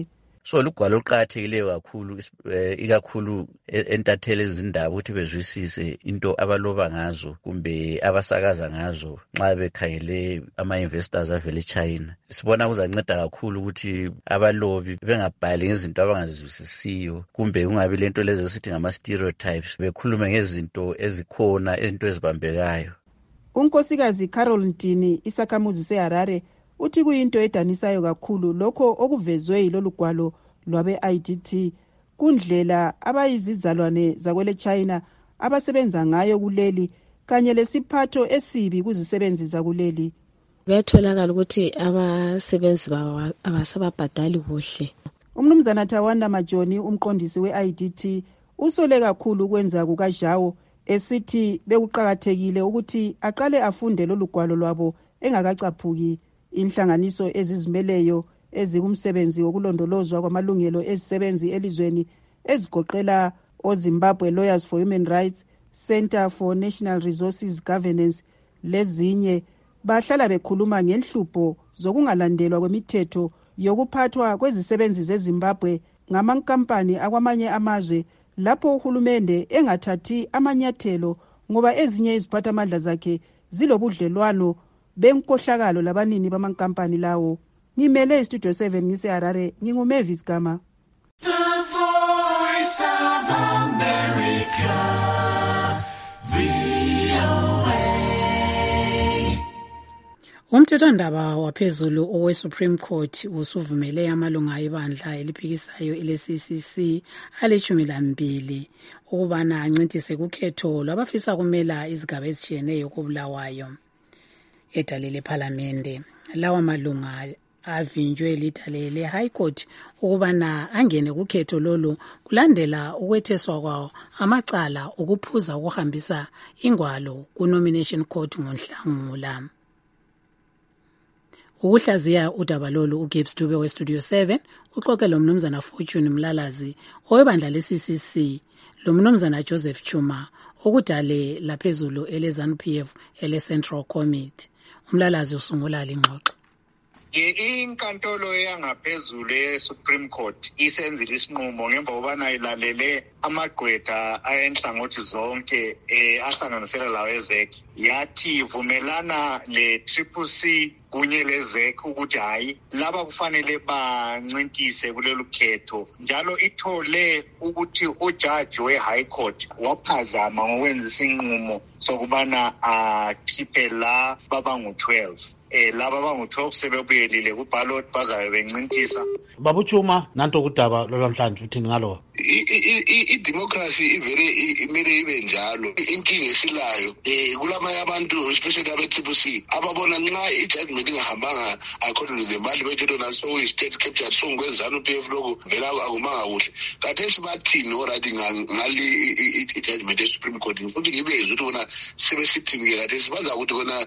so lugwalo oluqakathekileyo kakhulu ikakhulu entatheli izindaba ukuthi bezwisise into abaloba ngazo kumbe abasakaza ngazo nxa bekhangele ama-investors avele eChina. Sibona kuzanceda kakhulu ukuthi abalobi bengabhali ngezinto abangazizwisisiyo kumbe kungabi lento lezi esithi ngama-stereotypes, bekhulume ngezinto ezikhona, izinto ezibambekayo. Unkosikazi Carol Ntini, isakhamuzi seHarare, uthi kuyinto edanisayo kakhulu lokho okuvezwe yilolu gwalo lwabe-I D T kundlela abayizizalwane zakwele China abasebenza ngayo kuleli kanye lesiphatho esibi kuzisebenzi zakuleli. Kuyatholakala ukuthi abasebenzi babo abasababhadali kuhle. Umnumzana Tawanda Majoni, umqondisi we-I D T, usole kakhulu ukwenza kukaJawo, esithi bekuqakathekile ukuthi aqale afunde lolu gwalo lwabo engakacaphuki. Inhlanganiso ezizimeleyo ezikumsebenzi wokulondolozwa kwamalungelo ezisebenzi elizweni ezigoqela oZimbabwe Lawyers for Human Rights, Center for National Resources Governance lezinye bahlala bekhuluma ngenhlupho zokungalandelwa kwemithetho yokuphathwa kwezisebenzi zeZimbabwe ngamankampani akwamanye amazwe lapho uhulumende engathathi amanyathelo ngoba ezinye iziphathamandla zakhe zilobudlelwano benkohlakalo labanini bamankampani lawo. Ngimele iStudio seven ngiseHarare, nginguMavis Gama. The Voice of America, V O A. Umthethwandaba waphezulu owe-Supreme Court usuvumele amalunga ebandla eliphikisayo ele-C C C alishumi lambili ukubana ancintise kukhetho lwabafisa kumela izigaba ezitshiyeneyo koBulawayo. Edale lephalamende lawa malunga avinjwe lidale le-High Court ukubana angene kukhetho lolu kulandela ukwetheswa kwawo amacala ukuphuza ukuhambisa ingwalo ku-Nomination Court ngoNhlangula. Ukuhlaziya udaba lolu uGibbs Dube weStudio seven uxoxe lo mnumzana Fortune Mlalazi owebandla le-C C C, lo mnumzana Joseph Chuma okudale laphezulu ele-ZANU P F ele-Central Committee. Umlalazi usungula lingxoxo. Inkantolo yangaphezulu ye-Supreme Court isenzile isinqumo ngemva kobana ilalele amagqwetha ayenhlangothi zonke eh ahlanganisela lawo ezek, yathi ivumelana le-Triple C kunye lezek ukuthi hayi laba kufanele bancintise kulelu khetho, njalo ithole ukuthi ujaji we-High Court waphazama ngokwenza isinqumo sokubana akhiphe la babangu twelve. Eh laba bangu-twelve sebebuyelile kubhalot bazabe bencintisa. Babuchuma nanto kudaba lolwamhlanje uthini ngalo? I-democracy ivele imele ibe njalo. Inkinga esilayo eh kulamanye abantu especially abe-Triple C ababona nxa i-judgment ingahambanga according to the mali bethu na so i-state captured so ngwezanu P F lokho vela akumanga kuhle. Kathesi bathini already ngali i-judgment ye-Supreme Court futhi ngibezwe ukuthi bona sebesithini kathesi baza ukuthi bona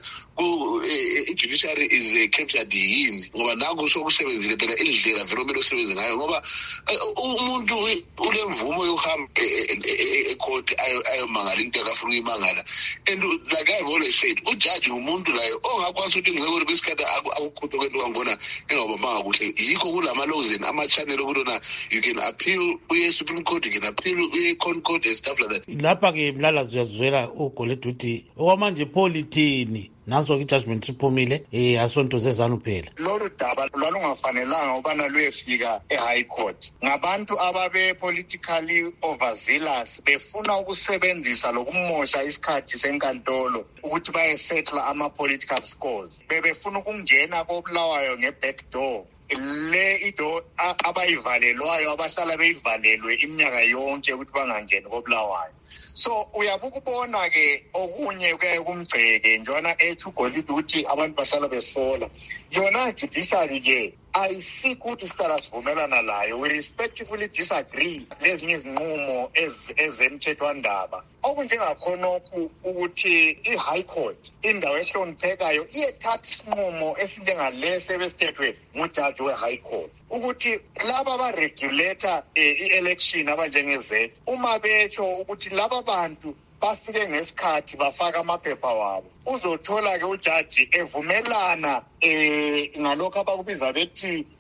i-judiciary is captured yini ngoba nangu sokusebenzile phela indlela vele omele usebenze ngayo ngoba umuntu ulemvumo yokuhamba e-court ayomangala into akafuna ukuyimangala. And like I've always said, ujaji ngumuntu layo ongakwazi ukuthi ngeke ukuthi kwesikhathi akukhutho kwento kwangibona engabambanga kuhle. Yikho kulama-laws and ama-channel okutona you can appeal uye Supreme Court, you can appeal uye Con Court and stuff like that. Lapha-ke Mlalazi uyazizwela uGolide uthi okwamanje polithini naso i-judgment siphumile eh asonto zezanu phela. Lolu daba lwalungafanelanga ubana luyefika e-High Court. Ngabantu ababe politically overzealous befuna ukusebenzisa lokumosha isikhathi senkantolo ukuthi bayesettle ama-political scores. Bebefuna ukungena koBulawayo nge-back door. Le ido abayivalelwayo abahlala beyivalelwe iminyaka yonke ukuthi bangangeni koBulawayo. So uyabuka ubona ke okunye kuyaye kumgceke njona ethi uGolide ukuthi abantu bahlala besola. Yona judiciary ke ayisiko ukuthi sihlala sivumelana layo, we respectfully disagree lezinye izinqumo ezemthethwandaba. Okunjengakhonokho ukuthi i-High Court indawo ehloniphekayo iyethatha isinqumo esinjengalesi ebesithethwe ngujaji we-High Court ukuthi laba ba-regulator i-election abanjengeze uma betsho ukuthi laba bantu bafike ngesikhathi bafaka amaphepha wabo, uzothola ke ujaji evumelana eh ngalokho abakubiza bethi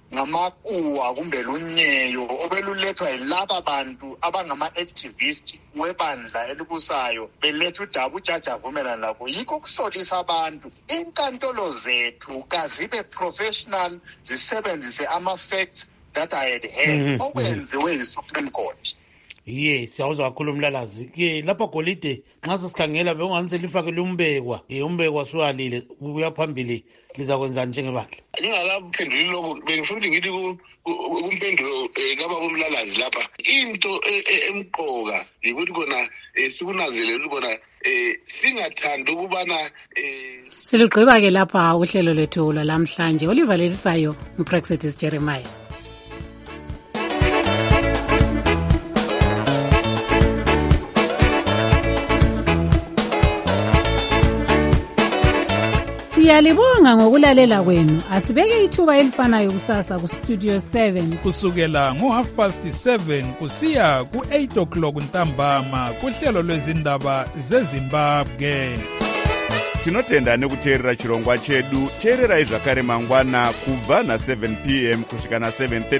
ngamakuwa kumbe lunyeyo obelulethwa yilaba bantu abangama-activist webandla elibusayo beletha udaba ujaji avumelana labo. Yikho kusolisa abantu inkantolo zethu kazibe professional, zisebenzise ama-facts that I had heard okwenziwe yi-Supreme Court. Ye siyawuzwa kakhulu Mlalazi ke lapha Golide nxa sesikhangela bekungani selifakele umbekwa eh umbekwa suwalile ubuya phambili lizakwenzani njengebandla. Ngingakaphenduli lokho bengifuna ukuthi ngithi kumpendulo laba kumlalazi lapha into emqoka ukuthi kona sikunanzelela ukuthi kona singathanda ukubana Siligqiba ke lapha uhlelo lethu lamhlanje olivalelisayo uPraxedis Jeremiah. Siyalibonga ngokulalela kwenu. Asibeke ithuba elifanayo kusasa ku Studio seven kusukela ngo half past seven kusiya ku eight o'clock ntambama kuhlelo lwezindaba zeZimbabwe. Tinotenda nekuteerera chirongwa chedu. Teererai zvakare mangwana kubva na seven p m kusvika na seven thirty